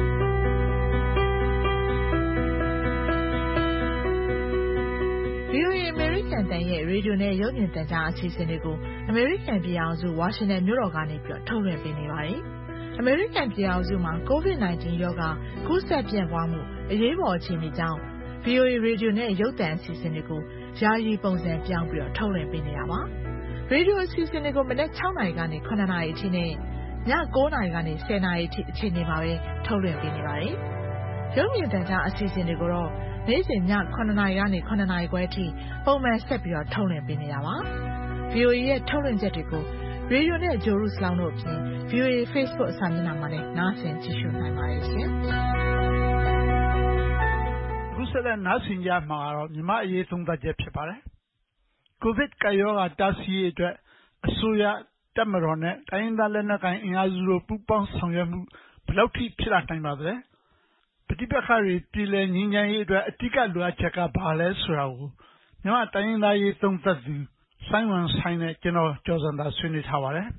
VOA အမေရိကန်တန်ရဲ့ရေဒီယိုနဲ့ရုပ်မြင်သံကြားအစီအစဉ်တွေကိုအမေရိကန်ပြည်အောင်စုဝါရှင်တန်မြို့တော်ကနေထုတ်လွှင့်ပေးနေပါတယ်။အမေရိကန်ပြည်အောင်စုမှာ COVID-19 ရောဂါကူးစက်ပြန့်ပွားမှုအရေးပေါ်အခြေအနေကြောင့် VOA ရေဒီယိုနဲ့ရုပ်သံအစီအစဉ်တွေကိုယာယီပုံစံပြောင်းပြီးထုတ်လွှင့်ပေးနေတာပါ။ရေဒီယိုအစီအစဉ်တွေကိုမနက်6နာရီကနေ9နာရီအထိနဲ့ည9နာရီကနေ10နာရီအထိအချိန်တွေမှာပဲထုတ်လွှင့်ပေးနေပါတယ်။ရုပ်မြင်သံကြားအစီအစဉ်တွေကိုတော့နေ့စဉ်ည9နာရီကနေ9နာရီခွဲအထိပုံမှန်ဆက်ပြီးထုတ်လွှင့်ပေးနေတာပါ။ VOA ရဲ့ထုတ်လွှင့်ချက်တွေကိုရေဒီယိုနဲ့ဂျိုရုစလောင်းတို့အပြင် VOA Facebook အစာမျက်နှာမှာလည်းနားဆင်ကြည့်ရှုနိုင်ပါတယ်ရှင်။အခုဆက်လက်နားဆင်ကြမှာကတော့မြန်မာအရေးသုံးသပ်ချက်ဖြစ်ပါတယ်။ ကိုဗစ်ကပ်ရောဂါတားဆီးရေးအတွက်အစိုးရတပ်မတော်နဲ့တိုင်းရင်းသားလက်နက်ကိုင်အင်အားစုတို့ပူးပေါင်းဆောင်ရွက်မှုဘယ်လောက်ထိဖြစ်လာနိုင်ပါသလဲ။ပဋိပက္ခတွေပြည်လည်ငြိမ်းချမ်းရေးအတွက်အဓိကလိုအပ်ချက်ကဘာလဲဆိုတာကိုမြန်မာတိုင်းရင်းသားရေးသုံးသပ်သူစိုင်းဝမ်စိုင်းနဲ့ကျွန်တော်ကျော်ဇံသာဆွေးနွေးထားပါတယ်။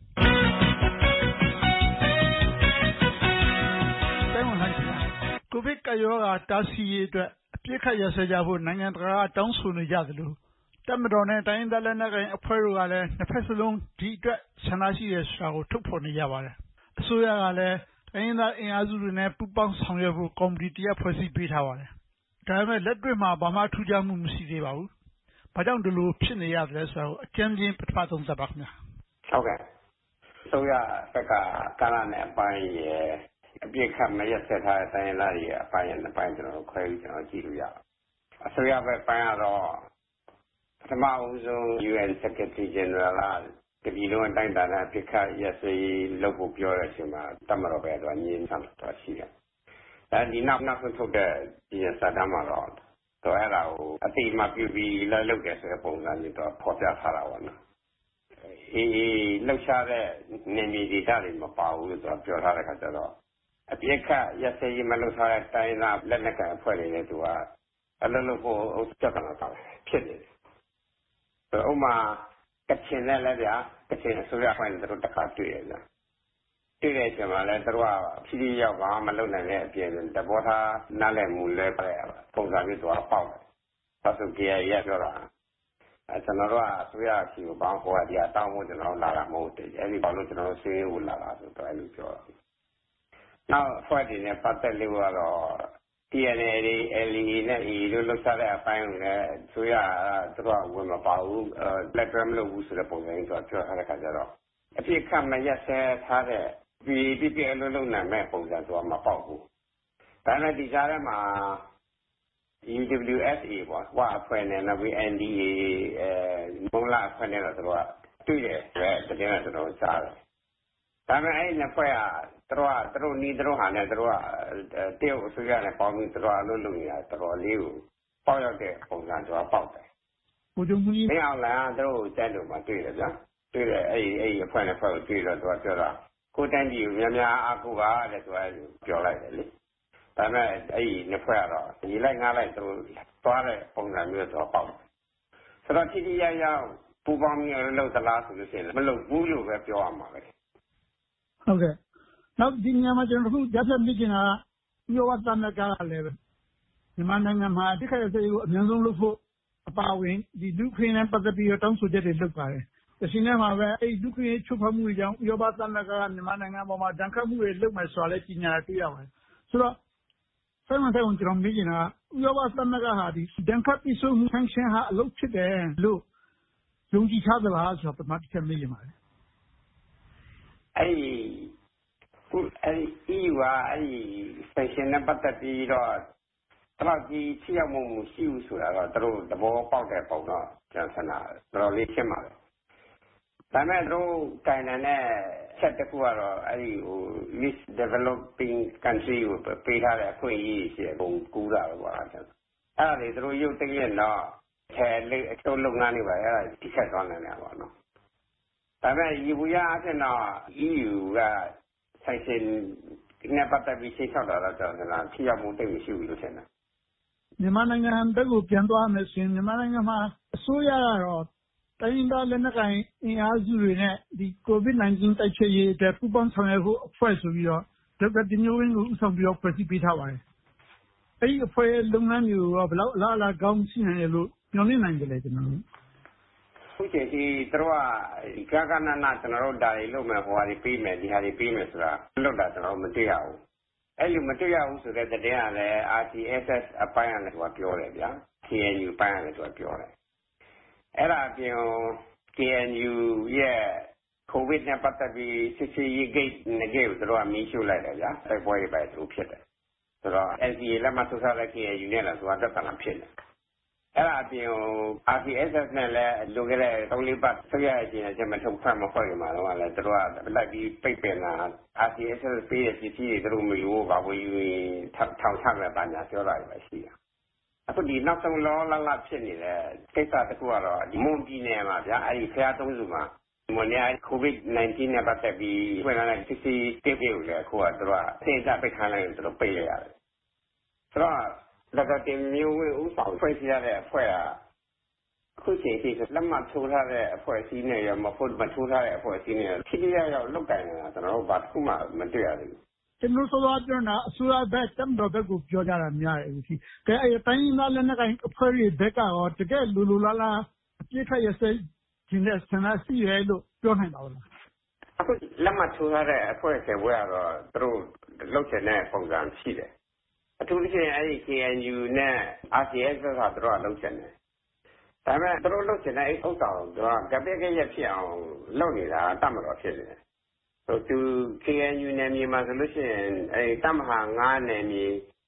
စိုင်းဝမ်စိုင်းကိုဗစ်ကပ်ရောဂါတားဆီးရေးအတွက်အပြစ်ခတ်ရစကြဖို့နိုင်ငံတကာကတောင်းဆိုနေကြသလိုတပ်မတော်နဲ့တိုင်းရင်းသားလက်နက်ကိုင်အဖွဲ့တို့ကလည်းနှစ်ဖက်စလုံးဒီအတွက်ဆန္ဒရှိတယ်ဆိုတာကိုထုတ်ဖော်နေကြပါတယ်။အစိုးရကလည်းတိုင်းရင်းသားအင်အားစုတွေနဲ့ပူးပေါင်းဆောင်ရွက်ဖို့ကော်မတီတရပ်ဖွဲ့စည်းပေးထားပါတယ်။ဒါပေမဲ့လက်တွေ့မှာဘာမှထူးခြားမှုမရှိသေးပါဘူး။ဘာကြောင့်ဒီလိုဖြစ်နေရသလဲဆိုတော့အကျဉ်းချင်းပထမဆုံးသက်ပါခင်ဗျာ။ဟုတ်ကဲ့။ဆိုရဘက်ကကာလနဲ့အပိုင်းရဲ့အပြစ်ခတ်မရက်ဆက်ထားတဲ့တိုင်းရင်းသားတွေအပိုင်းရဲ့နှစ်ပိုင်းကျွန်တော်ခွဲပြီးကျွန်တော်ကြည့်လို့ရအောင်။အစိုးရဘက်ပိုင်းကတော့ပထမဦးဆုံး UN Secretary General ကဒီလိုအတိုင်းတာနဲ့အပြစ်ခတ်ရက်စက်လုပ်ဖို့ပြောတဲ့အချိန်မှာတမတော်ပဲတော့ညင်းဆန်းတော့ရှိတယ်။အဲဒီနောက်ထုတ်တဲ့ဒီစာတမ်းမှာတော့အဲ့ဒါကိုအတိအမှပြုပြီးလုပ်တယ်ဆိုတဲ့ပုံစံမျိုးတော့ဖော်ပြထားတာပေါ့နော်။လှုပ်ရှားတဲ့နေမြေဒေသတွေမပါဘူးလို့ပြောထားတဲ့ခါကျတော့အပြစ်ခတ်ရက်စက်မလုပ်ထားတဲ့တိုင်းသားလက်နက်ကိုင်အဖွဲ့တွေနဲ့သူကအလုံးလုံးကိုပြတ်လာတာဖြစ်နေတယ်။ဥမာကချင်နဲ့လည်းဗျာကချင်အစိုးရအဖွဲ့နဲ့တို့တခါတွေ့ရတယ်။တွေ့တဲ့အချိန်မှာလည်းတို့ကဖြည်းဖြည်းရောက်ပါမလုပ်နိုင်တဲ့အပြင်တဘောထားနားလည်မှုလဲပြရပုံစံမျိုးတော့ပေါက်တယ်။ဒါဆိုကြရပြောတာကျွန်တော်တို့ကအစိုးရအစီအပေါင်းဟိုကဒီအတောင်းဖို့ကျွန်တော်လာတာမဟုတ်တယ်။အဲဒီဘာလို့ကျွန်တော်တို့ဆေးဦးလာတာဆိုတော့အဲ့လိုပြောတာ။နောက်ဖွဲ့တည်နဲ့ပတ်သက်လို့ကတော့ TNA တွေ LEA နဲ့ EE တို့လောက်စားတဲ့အပိုင်းကိုလည်းဆိုရသူတို့ကဝင်မပါဘူးလက်တွဲမလုပ်ဘူးဆိုတဲ့ပုံစံမျိုးပြောထားတဲ့ခါကျတော့အဖြစ်ခတ်မရက်ဆဲထားတဲ့ပြအလုံးလုံးနိုင်မဲ့ပုံစံဆိုမပေါက်ဘူးဒါနဲ့ဒီကြားထဲမှာ UWSA ပေါ့ဝါအဖွဲ့နဲ့နောက်ပြီး NDA မုံလာအဖွဲ့နဲ့တော့သူတို့ကတွေ့တယ်ဆိုတဲ့တကယ်တော့ကျွန်တော်ကြားတယ်ဒါပေမဲ့အဲ့နှစ်ဖွဲ့ကသူတို့နီးသူတို့ဟာနဲ့သူတို့ကတရုတ်အစိုးရနဲ့ပေါင်းပြီးသူတို့အလုပ်လုပ်နေတာတော်တော်လေးကိုပေါက်ရောက်တဲ့ပုံစံသူကပေါက်တယ်ဘုံကြီးကြီးမင်းအောင်လားသူတို့တက်လို့မတွေ့တယ်ဗျာတွေ့တယ်အဲ့အဖွဲ့နဲ့ဖွဲ့ကိုတွေ့တော့သူကပြောတာကိုတန်းကြီးကိုများများအားကိုးပါတဲ့သူကပြောလိုက်တယ်လေဒါပေမဲ့အဲ့နှစ်ဖွဲ့ကတော့ဒီလိုက်ငားလိုက်သူသွားတဲ့ပုံစံမျိုးတော့ပေါက်တယ်ဆိုတော့ထိရရောက်ပူပေါင်းမျိုးလုပ်သလားဆိုလို့ရှိရင်မလုပ်ဘူးလို့ပဲပြောရမှာပဲဟုတ်ကဲ့နောက်ဒီညမှာကျွန်တော်တို့ကြားဖြတ်မိချင်တာဥရောပသမဂ္ဂကလည်းမြန်မာနိုင်ငံမှာတိခါရစေကိုအများဆုံးလုပ်ဖို့အပါအဝင်ဒီလူခင်းနဲ့ပတ်သက်ပြီးတောင်းဆိုချက်တွေလုပ်ပါတယ်။ဒီနေ့မှာပဲအဲ့လူခင်းချုပ်ဖမှုကြောင့်ဥရောပသမဂ္ဂကမြန်မာနိုင်ငံပေါ်မှာဒဏ်ခတ်မှုတွေလုပ်မယ်ဆိုတာလည်းကြီးညာတွေ့ရပါတယ်။ဆိုတော့ဆက်မဆက်ကျွန်တော်မိချင်တာဥရောပသမဂ္ဂဟာဒီဒဏ်ခတ်ပြီးဆုံးမှု sanction ဟာအလုပ်ဖြစ်တယ်လို့ယုံကြည်ထားသလားဆိုတော့ပထမတစ်ချက်မေးချင်ပါတယ်။အဲ့EU ကအဲ့ sanction နဲ့ပတ်သက်ပြီးတော့တော့ဒီထိရောက်မှုမရှိဘူးဆိုတာတော့သူတို့သဘောပေါက်တဲ့ပုံတော့ကျွန်တော်ဆန္ဒတော်လေးရှင်းပါတယ်။ဒါမဲ့တို့ကိုင်တဲ့ချက်တစ်ခုကတော့အဲ့ဒီleast developing country ကိုပေးထားတဲ့အခွင့်အရေးရှိတဲ့ပုံကူးတာပဲကွာကျွန်တော်။အဲ့ဒါလေတို့ရုပ်သိရင်တော့ထဲလေးအတိုးလုပ်ငန်းတွေပါအဲ့ဒါတိကျသွားနိုင်တယ်ပေါ့နော်။ဒါမဲ့ဒီဘူရအဖြစ်တော့ EU ကဆိုင်ရှင်နဲ့ပတ်သက်ပြီးရှင်းချတာတော့ကျွန်တော်ထိရောက်မှုတိတ်မရှိဘူးလို့ထင်တယ်မြန်မာနိုင်ငံဘက်ကိုပြန်သွားမယ်ဆိုရင်မြန်မာနိုင်ငံမှာအစိုးရကတော့တိုင်းရင်းသားလက်နက်ကိုင်အင်အားစုတွေနဲ့ဒီ COVID-19 တိုက်ဖျက်ရေးအတွက်ပူးပေါင်းဆောင်ရွက်ဖို့အဖွဲ့ဆိုပြီးတော့ဒေါက်တာတင်မျိုးဝင်းကိုဦးဆောင်ပြီးတော့ဖွဲ့စည်းပေးထားပါတယ်။အဲဒီအဖွဲ့လုပ်ငန်းတွေကိုဘယ်လောက်အလားအလာကောင်းရှိနိုင်တယ်လို့ညွှန်လင့်နိုင်ကြလဲကျွန်တော်တို့ခုချိန်ဒီတို့ကကနနာကျွန်တော်တို့ဒါတွေလုပ်မယ်ဟိုဟာတွေပြီးမယ်ဒီဟာတွေပြီးမယ်ဆိုတာလုပ်တာကျွန်တော်မသိရဘူးအဲ့လိုမတွေ့ရဘူးဆိုတဲ့တဲ့ကလည်း RCSS အပိုင်းကလည်းပြောတယ်ဗျာ KNU အပိုင်းကလည်းပြောတယ်အဲ့ဒါအပြင် KNU ရဲ့ COVID နဲ့ပတ်သက်ပြီးစစ်ဆေးရေး gate နဲ့ကိုတို့ကမီးရှို့လိုက်တယ်ဗျာတိုက်ပွဲတွေပဲသူဖြစ်တယ်ဆိုတော့ NCA လက်မှတ်ထိုးထားတဲ့ KNU နဲ့လည်းဆိုတာတက်တာဖြစ်တယ်အဲ့ဒါအပြင် RCSS နဲ့လည်းလိုခဲ့တဲ့3-4ပတ်ဆက်ရအချင်းအချင်းမထုတ်ဖက်မဖွဲ့ရမှာတော့လည်းတို့ကလိုက်ပြီးပိတ်ပင်လာ RCSS ပေးတဲ့ပစ္စည်းတွေတို့မယူဘာဝင်ယူထောင်ချမဲ့ပါညာပြောတာပဲရှိတာအခုဒီနောက်ဆုံးလောလလဖြစ်နေတဲ့ကိစ္စတစ်ခုကတော့ဒီမွန်ပြည်နယ်မှာဗျာအဲ့ဒီဖျားသုံးစုမှာမွန်နယ် COVID-19 နဲ့ပတ်သက်ပြီးဝင်လာတဲ့ပစ္စည်းတိကျကိုလည်းအခုကတို့ကအသိအကြပိတ်ခိုင်းလိုက်ရင်တို့ပိတ်ရရတယ်ဆိုတော့ဒါကတင်မျိုးဝဥဆောင်ဖွဲ့စည်းရတဲ့အဖွဲ့ကအခုချိန်ထိလက်မှတ်ထိုးထားတဲ့အဖွဲ့အစည်းနဲ့ရောမထိုးထားတဲ့အဖွဲ့အစည်းနဲ့ထိထိရောက်လောက်ကိုင်နေတာကျွန်တော်တို့ဘာတစ်ခုမှမတွေ့ရသေးဘူးကျွန်တော်ဆိုတော့ကျွန်တော်အစိုးရဘက်တမ်တော်ဘက်ကိုပြောကြတာများတယ်ဒီကဲအဲ့တိုင်းရင်းသားလက်နက်ကိုင်အဖွဲ့တွေဘက်ကရောတကယ်လူလားလားအပြစ်ခတ်ရစဲခြင်းနဲ့ဆန္ဒရှိရဲလို့ပြောနိုင်ပါဦးလားအခုလက်မှတ်ထိုးထားတဲ့အဖွဲ့အစည်းတွေကတော့သူတို့လုပ်ချင်တဲ့ပုံစံရှိတယ်အထူးသဖြင့်အဲ့ဒီ KNU နဲ့ RCS ကသူတို့လုပ်ချင်တယ်ဒါပေမဲ့သူတို့လုပ်ချင်တဲ့ဥစ္စာကိုသူကကပြည့်ရဖြစ်အောင်လုပ်နေတာတတ်မတော်ဖြစ်နေတယ်သူ KNU နယ်မြေမှာဆိုလို့ရှိရင်အဲ့တမဟာ9နယ်မြေ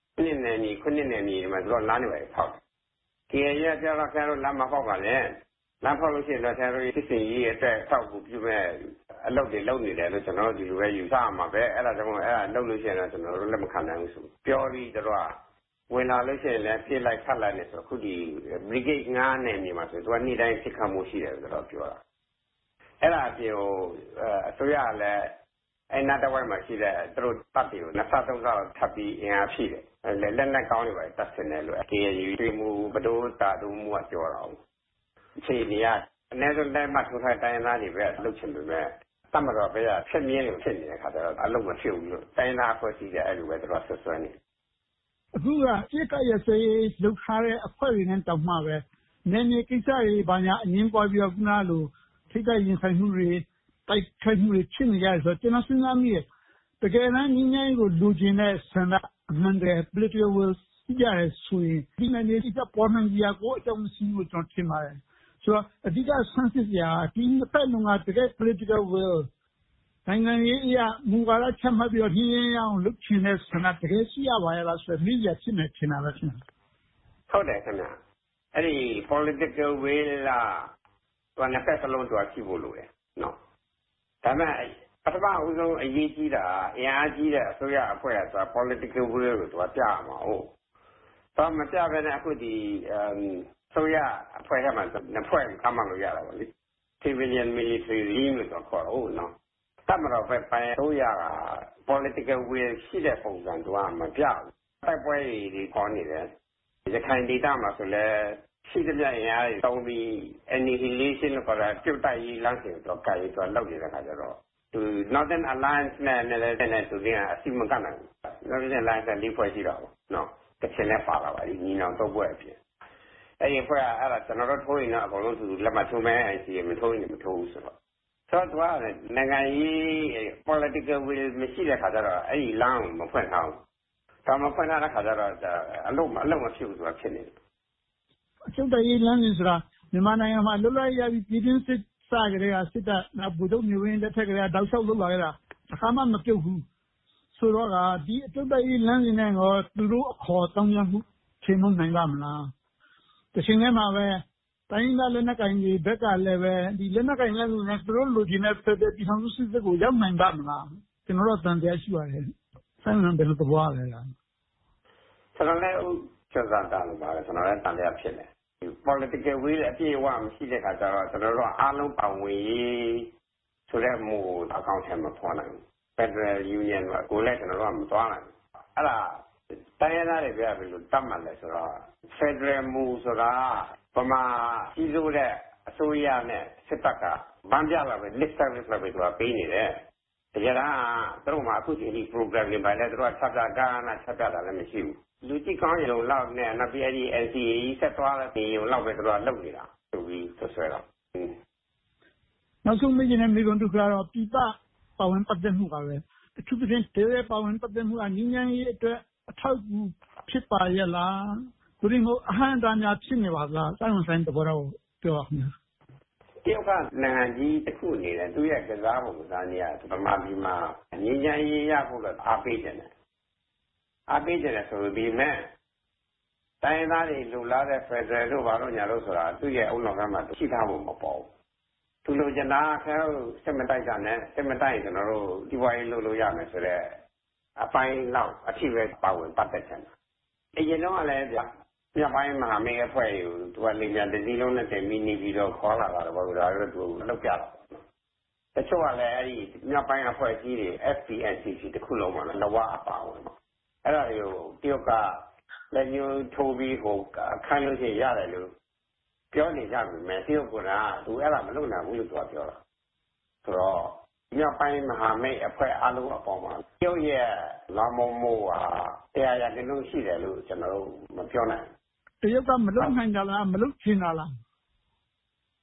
9နယ်မြေ9နယ်မြေမှာသူတို့လမ်းတွေပဲဖောက်တယ် KNU ကပြောတော့ဆရာတို့လမ်းမဖောက်ပါနဲ့လမ်းဖောက်လို့ရှိရင်တော့ဆရာတို့စစ်စင်ရေးအတွက်ထောက်ကူပြုမဲ့အလုပ်တွေလုပ်နေတယ်လို့ကျွန်တော်တို့ဒီလိုပဲယူဆရမှာပဲအဲ့ဒါကြောင့်မို့အဲ့ဒါလုပ်လို့ရှိရင်တော့ကျွန်တော်တို့လက်မခံနိုင်ဘူးဆိုပြောပြီးတော့ဝင်လာလို့ရှိရင်လည်းပြစ်လိုက်ခတ်လိုက်နေဆိုအခုဒီ brigade 9နယ်မြေမှာဆိုသူကနေ့တိုင်းဖြစ်ခတ်မှုရှိတယ်ဆိုတော့ပြောတာအဲ့ဒါအပြင်အစိုးရလည်းအဲ့နာတဝိုင်းမှာရှိတဲ့သူတို့တပ်တွေကိုနှစ်ဆသုံးဆထပ်ပြီးအင်အားဖြည့်တယ်လက်နက်ကောင်းတွေပဲတပ်ဆင်တယ်လို့ KNU တွေ့မှုဘဒိုးတာတို့မှုကပြောတာအခြေအနေကအနည်းဆုံးလက်မှတ်ထိုးထားတိုင်းသားတွေပဲလှုပ်ချင်ပေမဲ့တမတော်ပဲဖြစ်မြင်လို့ဖြစ်နေတဲ့ခါကျတော့အလုံးမဖြစ်ဘူးလို့တိုင်းသားအဖွဲ့အစည်းတွေအဲ့လိုပဲသူတို့ဆွဆွဲနေအခုကပြစ်ကရစေးလှုပ်ထားတဲ့အဖွဲ့တွေနဲ့တောင်မှပဲနယ်မြေကိစ္စတွေဘာညာအငင်းပွားပြီးတော့ခုနလိုထိတ်ရင်ဆိုင်မှုတွေတိုက်ခိုက်မှုတွေဖြစ်နေကြတယ်ဆိုတော့ကျွန်တော်စဉ်းစားမိတယ်တကယ်တမ်းငြိမ်းချမ်းရေးကိုလူကျင်တဲ့ဆန္ဒအမှန်တကယ် political will ရှိကြတယ်ဆိုရင်ဒီနယ်မြေကိစ္စပေါ်နိုင်ကြကိုအကြောင်းရှိလို့ကျွန်တော်ထင်ပါတယ်ဆိုတော့အဓိကဆန်းစစ်စရာဒီတစ်ဖက်လုံးကတကယ် political will နိုင်ငံရေးအရမူဝါဒချမှတ်ပြီးတော့ရင်းအောင်လုပ်ချင်တဲ့ဆန္ဒတကယ်ရှိရပါရဲ့လားဆိုတော့မိရဖြစ်နေထင်တာပဲခင်ဗျဟုတ်တယ်ခင်ဗျအဲ့ဒီ political will လားသူကနှစ်ဖက်စလုံးသူကရှိဖို့လိုတယ်နော်ဒါပေမဲ့ပထမဦးဆုံးအရေးကြီးတာအင်အားကြီးတဲ့အစိုးရအဖွဲ့ကဆိုတာ political will ကိုသူကပြရမှာဟုတ်တော့မပြဘဲနဲ့အခုဒီဆိုရအဖွဲ့ကမှနှစ်ဖွဲ့ကမှလို့ရတာပါလေ civilian military regime လို့ခေါ်တော့နော်တမတော်ပဲပိုင်းဆိုရက political will ရှိတဲ့ပုံစံသူကမပြဘူးတိုက်ပွဲတွေခေါ်နေတယ်ရခိုင်ဒေသမှာဆိုလဲရှိတဲ့ပြရင်အားတောင်းပြီး annihilation လို့ခေါ်တာပြုတ်တိုက်ရေးလမ်းစဉ်တော့ကြိုက်ပြီးတော့လုပ်နေတဲ့ခါကျတော့သူ Northern Alliance နဲ့လည်းသူကအစီမကနိုင်ဘူး Northern Alliance ကလေးဖွဲ့ရှိတော့နော်တချင်နဲ့ပါလာပါဒီညီနောင်တော့ပွဲအဖြစ်အဲ့ဒီဖွဲ့အဲ့ဒါကျွန်တော်တို့ထိုးရင်တော့အကုန်လုံးသူလက်မထိုးမဲအဲ့ဒီမထိုးရင်မထိုးဘူးဆိုတော့သူကနိုင်ငံရေး political will မရှိတဲ့ခါကျတော့အဲ့ဒီလမ်းကိုမဖွင့်ထားဘူးဒါမှဖွင့်ထားတဲ့ခါကျတော့အလုံးမဖြစ်ဘူးဆိုတာဖြစ်နေတယ်အချုပ်တရေးလမ်းစဉ်ဆိုတာမြန်မာနိုင်ငံမှာလွတ်လပ်ရပြီးပြည်တွင်းစစ်စကြတဲ့စစ်တပ်ဗိုလ်ချုပ်မျိုးရင်းလက်ထက်ကလေးတောက်လျှောက်လုပ်လာခဲ့တာတစ်ခါမှမပြုတ်ဘူးဆိုတော့ကဒီအချုပ်တရေးလမ်းစဉ်နဲ့တော့သူတို့အခေါ်တောင်းရမှုချိန်မနိုင်ပါမလားတချိန်ထဲမှာပဲတိုင်းသားလက်နက်ကိုင်တွေဘက်ကလည်းပဲဒီလက်နက်ကိုင်လမ်းစဉ်နဲ့သူတို့လူကြီးနဲ့ဖက်တဲ့ပြည်ထောင်စုစစ်ကိုရောက်နိုင်ပါမလားကျွန်တော်တို့တန်တရားရှိပါတယ်ဆိုင်ငံဘယ်လိုသဘောလဲလားကျွန်တော်လည်းကျော်စာတာလို့ပါတယ်ကျွန်တော်လည်းတန်တရားဖြစ်တယ်political will အပြည့်အဝမရှိတဲ့ခါကျတော့ကျွန်တော်တို့အားလုံးပါဝင်ရေးဆိုတဲ့မူအကောင့်ထဲမှာပေါ်နိုင် Federal Union ကိုလည်းကျွန်တော်တို့ကမသွားနိုင်အဲ့ဒါတိုင်းရင်းသားတွေပြဘယ်လိုတတ်မှတ်လဲဆိုတော့ Federal မူဆိုတာပမာကြီးစိုးတဲ့အစိုးရနဲ့စစ်တပ်ကဗန်းပြလာပဲ list service ပဲသူကပေးနေတယ်တကယ်တော့သူတို့မှအခုချိန်ဒီ program တွေပါလဲသူတို့ကချက်ပြကားနာချက်ပြတာလည်းမရှိဘူးလူကြည့်ကောင်းရုံလောက်နဲ့နောက်ပြီးအဲ့ဒီ NCA ဆက်သွားတဲ့ရုံလောက်ပဲသူတို့ကလုပ်နေတာသူပြီးဆွဲတော့နောက်ဆုံးမိနေတဲ့မိကွန်တို့ကတော့ပြပပါဝင်ပတ်သက်မှုပါပဲအထူးသဖြင့်ဒေသပါဝင်ပတ်သက်မှုကငြိမ်းချမ်းရေးအတွက်အထောက်အကူဖြစ်ပါရဲ့လားသူတို့ကအဟန့်အတားများဖြစ်နေပါလားစိုင်းဝင်ဆိုင်တဘောတော့ပြောပါခင်ဗျတရုတ်ကနိုင်ငံကြီးတစ်ခုအနေနဲ့သူ့ရဲ့ကစားပုံကစားနေရဗမာပြည်မှာငြိမ်းချမ်းရေးရဖို့တော့အားပေးတယ်အားပေးတယ်ဆိုပြီးမဲ့တိုင်းသားတွေလူလာတဲ့ Federal တို့ဘာလို့ညာလို့ဆိုတာသူ့ရဲ့အုံနောက်ကမှရှိထားဖို့မပေါ်ဘူးသူလိုချင်တာခဲစစ်မတိုက်ကြနဲ့စစ်မတိုက်ကျွန်တော်တို့ဒီဘွားရေးလုပ်လို့ရမယ်ဆိုတော့အပိုင်းလောက်အထိပဲပါဝင်ပတ်သက်ချင်တာအရင်တော့လည်းပြပိုင်းမဟာမိတ်အဖွဲ့ကိုသူကလေမြန်တစည်းလုံးနဲ့တင်ပြီးနေပြီးတော့ခေါ်လာတာတော့ဒါတော့သူလောက်ပြတာတချို့ကလည်းအဲ့ဒီမြောက်ပိုင်းအဖွဲ့အစည်းတွေ FPNCC တခုလုံးမှာလဝအပါဝင်ပါအဲ့ဒါကိုတရုတ်ကလက်ညှိုးထိုးပြီးဟိုခိုင်းလို့ရှိရင်ရတယ်လို့ပြောနေကြပြီမယ်တရုတ်ကသူအဲ့ဒါမလုပ်နိုင်ဘူးလို့သူကပြောတာဆိုတော့မြောက်ပိုင်းမဟာမိတ်အဖွဲ့အလုံးအပေါ်မှာတရုတ်ရဲ့လာမမိုးဟာတရားရတဲ့လုံးရှိတယ်လို့ကျွန်တော်တို့မပြောနိုင်တရုတ်ကမလုပ်နိုင်ကြလားမလုပ်ချင်တာလား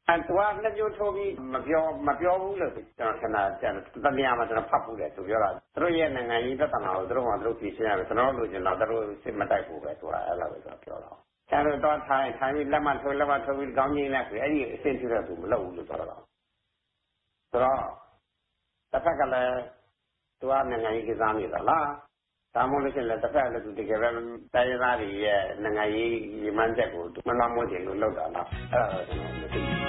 သူကလက်ညှိုးထိုးပြီးမပြောဘူးလို့ကျွန်တော်ခဏတနေရာမှာကျွန်တော်ဖတ်ဖို့တယ်သူပြောတာသူတို့ရဲ့နိုင်ငံရေးပြဿနာကိုသူတို့ကသူတို့ဖြေရှင်းရမယ်ကျွန်တော်တို့လိုချင်တော့သူတို့စစ်မတိုက်ဘူးပဲဆိုတာအဲ့လိုပဲကျွန်တော်ပြောတော့ကျန်တော့ထိုင်ပြီးလက်မထိုးပြီးကောင်းကြီးလိုက်ပြီးအဲ့ဒီအဆင့်ထိတော့သူမလုပ်ဘူးလို့ပြောတော့ဆိုတော့တစ်ဖက်ကလည်းသူကနိုင်ငံရေးကစားနေတာလားဒါမှမဟုတ်လို့ရှိရင်လည်းတစ်ဖက်ကလည်းသူတကယ်ပဲတိုင်းရင်းသားတွေရဲ့နိုင်ငံရေးရည်မှန်းချက်ကိုမလွှမ်းမိုးခြင်းလို့လုပ်တာလားအဲ့ဒါတော့ကျွန်တော်မသိဘူး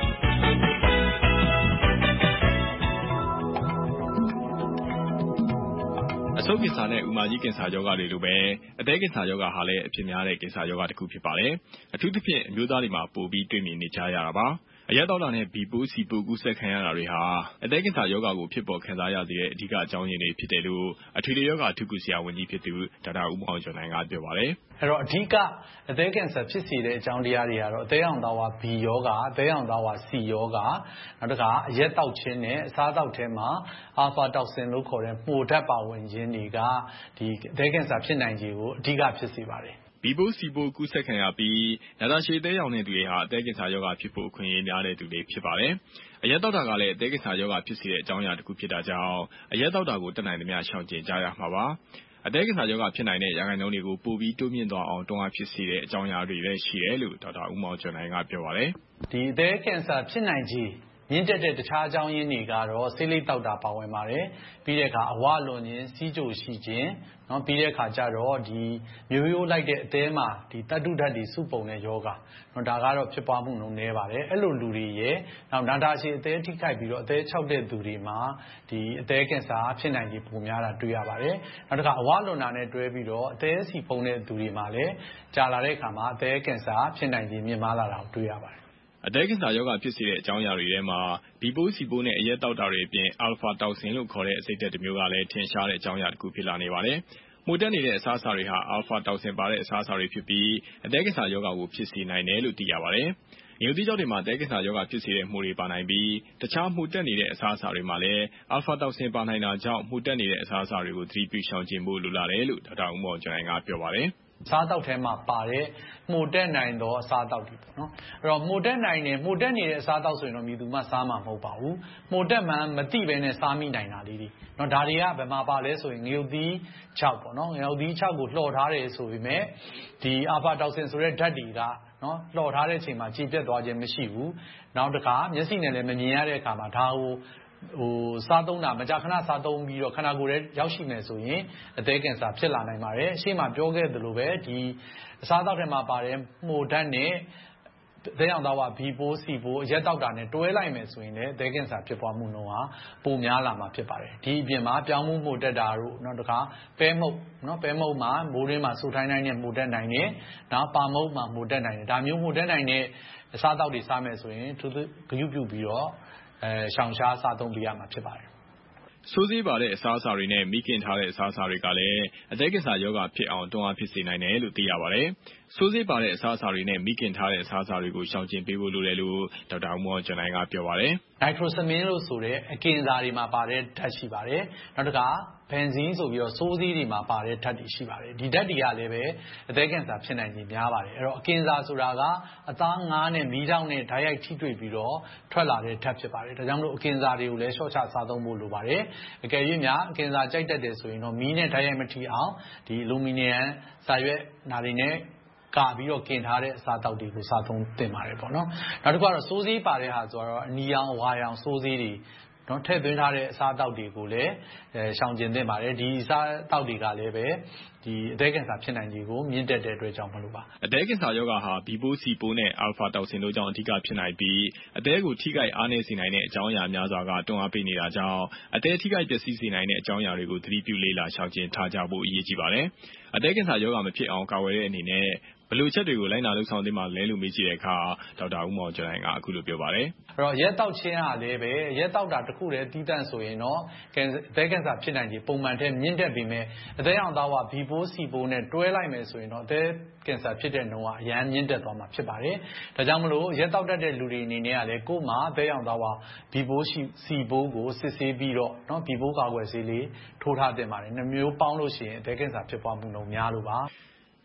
အဆုတ်ကင်ဆာနဲ့ဥမာကြီးကင်ဆာရောဂါတွေလိုပဲအသည်းကင်ဆာရောဂါဟာလည်းအဖြစ်များတဲ့ကင်ဆာရောဂါတစ်ခုဖြစ်ပါတယ်။အထူးသဖြင့်အမျိုးသားတွေမှာပိုပြီးတွေ့မြင်နေကြရတာပါ။အရက်သောက်တာနဲ့ဘီပိုးစီပိုးကူးစက်ခံရတာတွေဟာအသည်းကင်ဆာရောဂါကိုဖြစ်ပေါ်ခံစားရစေတဲ့အဓိကအကြောင်းရင်းတွေဖြစ်တယ်လို့အထွေထွေရောဂါအထူးကုဆရာဝန်ကြီးဖြစ်သူဒေါက်တာဦးမောင်ကျော်နိုင်ကပြောပါတယ်။အဲ့တော့အဓိကအသည်းကင်ဆာဖြစ်စေတဲ့အကြောင်းတရားတွေကတော့အသည်းရောင်သားဝါ B ရောဂါအသည်းရောင်သားဝါ C ရောဂါနောက်တစ်ခါအရက်တောက်ခြင်းနဲ့အစားတောက်ထဲမှာအာဖာတောက်ဆင်လို့ခေါ်တဲ့မှိုဓာတ်ပါဝင်ခြင်းတွေကဒီအသည်းကင်ဆာဖြစ်နိုင်ခြေကိုအဓိကဖြစ်စေပါတယ်ဘီပိုးစီပိုးကူးစက်ခံရပြီးနာတာရှည်သေးရောင်တဲ့သူတွေဟာအသည်းကင်ဆာရောဂါဖြစ်ဖို့အခွင့်အရေးများတဲ့သူတွေဖြစ်ပါတယ်။အရက်တောက်တာကလည်းအသည်းကင်ဆာရောဂါဖြစ်စေတဲ့အကြောင်းအရာတစ်ခုဖြစ်တာကြောင့်အရက်တောက်တာကိုတတ်နိုင်သမျှရှောင်ကျဉ်ကြရမှာပါ။အသည်းကင်ဆာရောဂါဖြစ်နိုင်တဲ့ရာခိုင်နှုန်းတွေကိုပိုပြီးတိုးမြင့်သွားအောင်တွန်းအားဖြစ်စေတဲ့အကြောင်းအရာတွေလည်းရှိတယ်လို့ဒေါက်တာဦးမောင်ကျော်နိုင်ကပြောပါတယ်။ဒီအသည်းကင်ဆာဖြစ်နိုင်ခြေမြင့်တက်တဲ့တခြားအကြောင်းရင်းတွေကတော့ဆေးလိပ်တောက်တာပါဝင်ပါတယ်ပြီးတဲ့အခါအဝလွန်ခြင်းစီးကြိုရှိခြင်းနော်ပြီးတဲ့အခါကျတော့ဒီမျိုးရိုးလိုက်တဲ့အသည်းမှာဒီတတ္တုဓာတ်တွေစုပုံတဲ့ယောဂနော်ဒါကတော့ဖြစ်ပွားမှုနှုန်းနည်းပါတယ်အဲ့လိုလူတွေရဲ့နောက်နာတာရှည်အသည်းထိခိုက်ပြီးတော့အသည်းခြောက်တဲ့သူတွေမှာဒီအသည်းကင်ဆာဖြစ်နိုင်ခြေပိုများတာတွေ့ရပါတယ်နောက်တစ်ခါအဝလွန်တာနဲ့တွဲပြီးတော့အသည်းစီပုံတဲ့သူတွေမှာလည်းကြာလာတဲ့အခါမှာအသည်းကင်ဆာဖြစ်နိုင်ခြေမြင့်မားလာတာကိုတွေ့ရပါတယ်အသည်းကင်ဆာရောဂါဖြစ်စေတဲ့အကြောင်းအရာတွေထဲမှာဘီပိုးစီပိုးနဲ့အရက်တောက်တာတွေအပြင်အာလ်ဖာတောက်ဆင်လို့ခေါ်တဲ့အဆိပ်ဓာတ်တစ်မျိုးကလည်းထင်ရှားတဲ့အကြောင်းအရာတစ်ခုဖြစ်လာနေပါတယ်။မှုတက်နေတဲ့အစားအစာတွေဟာအာလ်ဖာတောက်ဆင်ပါတဲ့အစားအစာတွေဖြစ်ပြီးအသည်းကင်ဆာရောဂါကိုဖြစ်စေနိုင်တယ်လို့သိရပါတယ်။nhiều သီးကျောက်တွေမှာအသည်းကင်ဆာရောဂါဖြစ်စေတဲ့မှုတွေပါနိုင်ပြီးတခြားမှုတက်နေတဲ့အစားအစာတွေမှာလည်းအာလ်ဖာတောက်ဆင်ပါနိုင်တာကြောင့်မှုတက်နေတဲ့အစားအစာတွေကိုသတိပြုရှောင်ကျဉ်ဖို့လိုလာတယ်လို့ဒေါက်တာဦးမောင်ကျော်နိုင်ကပြောပါတယ်စားတောက်ထဲမှာပါတဲ့မှုတက်နိုင်သောအစားတောက်တွေပေါ့နော်အဲ့တော့မှုတက်နိုင်နေမှုတက်နေတဲ့အစားတောက်ဆိုရင်တော့မြည်သူမှစားမှာမဟုတ်ပါဘူးမှုတက်မှမသိဘဲနဲ့စားမိနိုင်တာလေးတွေနော်ဒါတွေကဘယ်မှာပါလဲဆိုရင်ငရုတ်သီး6ပေါ့နော်ငရုတ်သီး6ကိုလှော်ထားတယ်ဆိုပေမဲ့ဒီအာဖာတောက်ဆင်ဆိုတဲ့ဓာတ်တွေကနော်လှော်ထားတဲ့အချိန်မှာကြေပြတ်သွားခြင်းမရှိဘူးနောက်တစ်ခါမျက်စိနဲ့လည်းမမြင်ရတဲ့အခါမှာဒါကိုစားသုံးတာမကြာခဏစားသုံးပြီးတော့ခန္ဓာကိုယ်ထဲရောက်ရှိနေဆိုရင်အသည်းကင်ဆာဖြစ်လာနိုင်ပါတယ်ရှေ့မှာပြောခဲ့သလိုပဲဒီအစားအသောက်ထဲမှာပါတဲ့မှိုဓာတ်နဲ့အသည်းရောင်သားဝါဘီပိုးစီပိုးအရက်တောက်တာနဲ့တွဲလိုက်မယ်ဆိုရင်လည်းအသည်းကင်ဆာဖြစ်ပွားမှုနှုန်းဟာပိုများလာမှာဖြစ်ပါတယ်ဒီအပြင်မှာပြောင်းမှုမှိုတက်တာတို့နောက်တစ်ခါပဲမုတ်နော်ပဲမုတ်မှာမိုးရင်းမှာဆူထိုင်းနိုင်တဲ့မှိုတက်နိုင်တယ်နောက်ပါမုတ်မှာမှိုတက်နိုင်တယ်ဒါမျိုးမှိုတက်နိုင်တဲ့အစားအသောက်တွေစားမယ်ဆိုရင်သူဂရုပြုပြီးတော့ရှောင်ရှားစားသုံးပေးရမှာဖြစ်ပါတယ်စိုးစေးပါတဲ့အစားအစာတွေနဲ့မိခင်ထားတဲ့အစားအစာတွေကလည်းအသည်းကင်ဆာရောဂါဖြစ်အောင်တွန်းအားဖြစ်စေနိုင်တယ်လို့သိရပါတယ်။စိုးစေးပါတဲ့အစားအစာတွေနဲ့မိခင်ထားတဲ့အစားအစာတွေကိုရှောင်ကျဉ်ပေးဖို့လိုတယ်လို့ဒေါက်တာဦးမောင်ကျော်နိုင်ကပြောပါတယ်။နိုက်ထရိုဆမင်းလို့ဆိုတဲ့အကင်ဆာတွေမှာပါတဲ့ဓာတ်ရှိပါတယ်။နောက်တစ်ခါဘန်ဇင်းဆိုပြီးတော့စိုးစေးတွေမှာပါတဲ့ဓာတ်တွေရှိပါတယ်။ဒီဓာတ်တွေကလည်းပဲအသည်းကင်ဆာဖြစ်နိုင်ခြင်းများပါတယ်။အဲ့တော့အကင်ဆာဆိုတာကအသားငါးနဲ့မီးတောက်နဲ့ဓာတ်ရိုက်ထိတွေ့ပြီးတော့ထွက်လာတဲ့ဓာတ်ဖြစ်ပါတယ်။ဒါကြောင့်မလို့အကင်ဆာတွေကိုလည်းရှော့ချစားသုံးဖို့လိုပါတယ်။အကယ်၍များအကင်ဆာကြိုက်တတ်တယ်ဆိုရင်တော့မီးနဲ့ဓာတ်ရိုက်မထိအောင်ဒီအလူမီနီယမ်စာရွက်နာတွေနဲ့ကပြီးတော့กินထားတဲ့အစားအသောက်တွေကိုစားသုံးသင့်ပါတယ်ပေါ့နော်နောက်တစ်ခုကတော့စိုးစေးပါတဲ့ဟာဆိုတော့အနီရောင်ဝါရောင်စိုးစေးတွေနော်ထည့်သွင်းထားတဲ့အစားအသောက်တွေကိုလည်းရှောင်ကျဉ်သင့်ပါတယ်ဒီအစားအသောက်တွေကလည်းပဲဒီအသည်းကင်ဆာဖြစ်နိုင်ခြေကိုမြင့်တက်တဲ့အတွက်ကြောင့်မလို့ပါအသည်းကင်ဆာရောဂါဟာဘီပိုးစီပိုးနဲ့အာလ်ဖာတောက်ဆင်တို့ကြောင့်အဓိကဖြစ်နိုင်ပြီးအသည်းကိုထိခိုက်အားနည်းစေနိုင်တဲ့အကြောင်းအရာများစွာကတွန်းအားပေးနေတာကြောင့်အသည်းထိခိုက်ပျက်စီးစေနိုင်တဲ့အကြောင်းအရာတွေကိုသတိပြုလေ့လာရှောင်ကျဉ်ထားကြဖို့အရေးကြီးပါတယ်အသည်းကင်ဆာရောဂါမဖြစ်အောင်ကာကွယ်တဲ့အနေနဲ့ဘယ်လိုချက်တွေကိုလိုက်နာလုပ်ဆောင်သင့်မှလဲလို့မေးကြည့်တဲ့အခါဒေါက်တာဦးမောင်ကျော်နိုင်ကအခုလိုပြောပါတယ်အဲ့တော့ရက်တောက်ခြင်းဟာလည်းပဲရက်တောက်တာတစ်ခုတည်းတီးတန့်ဆိုရင်တော့အသည်းကင်ဆာဖြစ်နိုင်ခြေပုံမှန်ထက်မြင့်တက်ပြီးမြဲအသည်းအောင်သားဝဘီပိုးစီပိုးနဲ့တွဲလိုက်မယ်ဆိုရင်တော့အသည်းကင်ဆာဖြစ်တဲ့နှုန်းကအရန်မြင့်တက်သွားမှာဖြစ်ပါတယ်ဒါကြောင့်မလို့ရက်တောက်တတ်တဲ့လူတွေအနေနဲ့ကလည်းကိုယ်မှာအသည်းအောင်သားဝဘီပိုးစီပိုးကိုစစ်ဆေးပြီးတော့နော်ဘီပိုးကာကွယ်ဆေးလေးထိုးထားသင့်ပါတယ်နှမျိုးပေါင်းလို့ရှိရင်အသည်းကင်ဆာဖြစ်ပွားမှုနှုန်းများလို့ပါ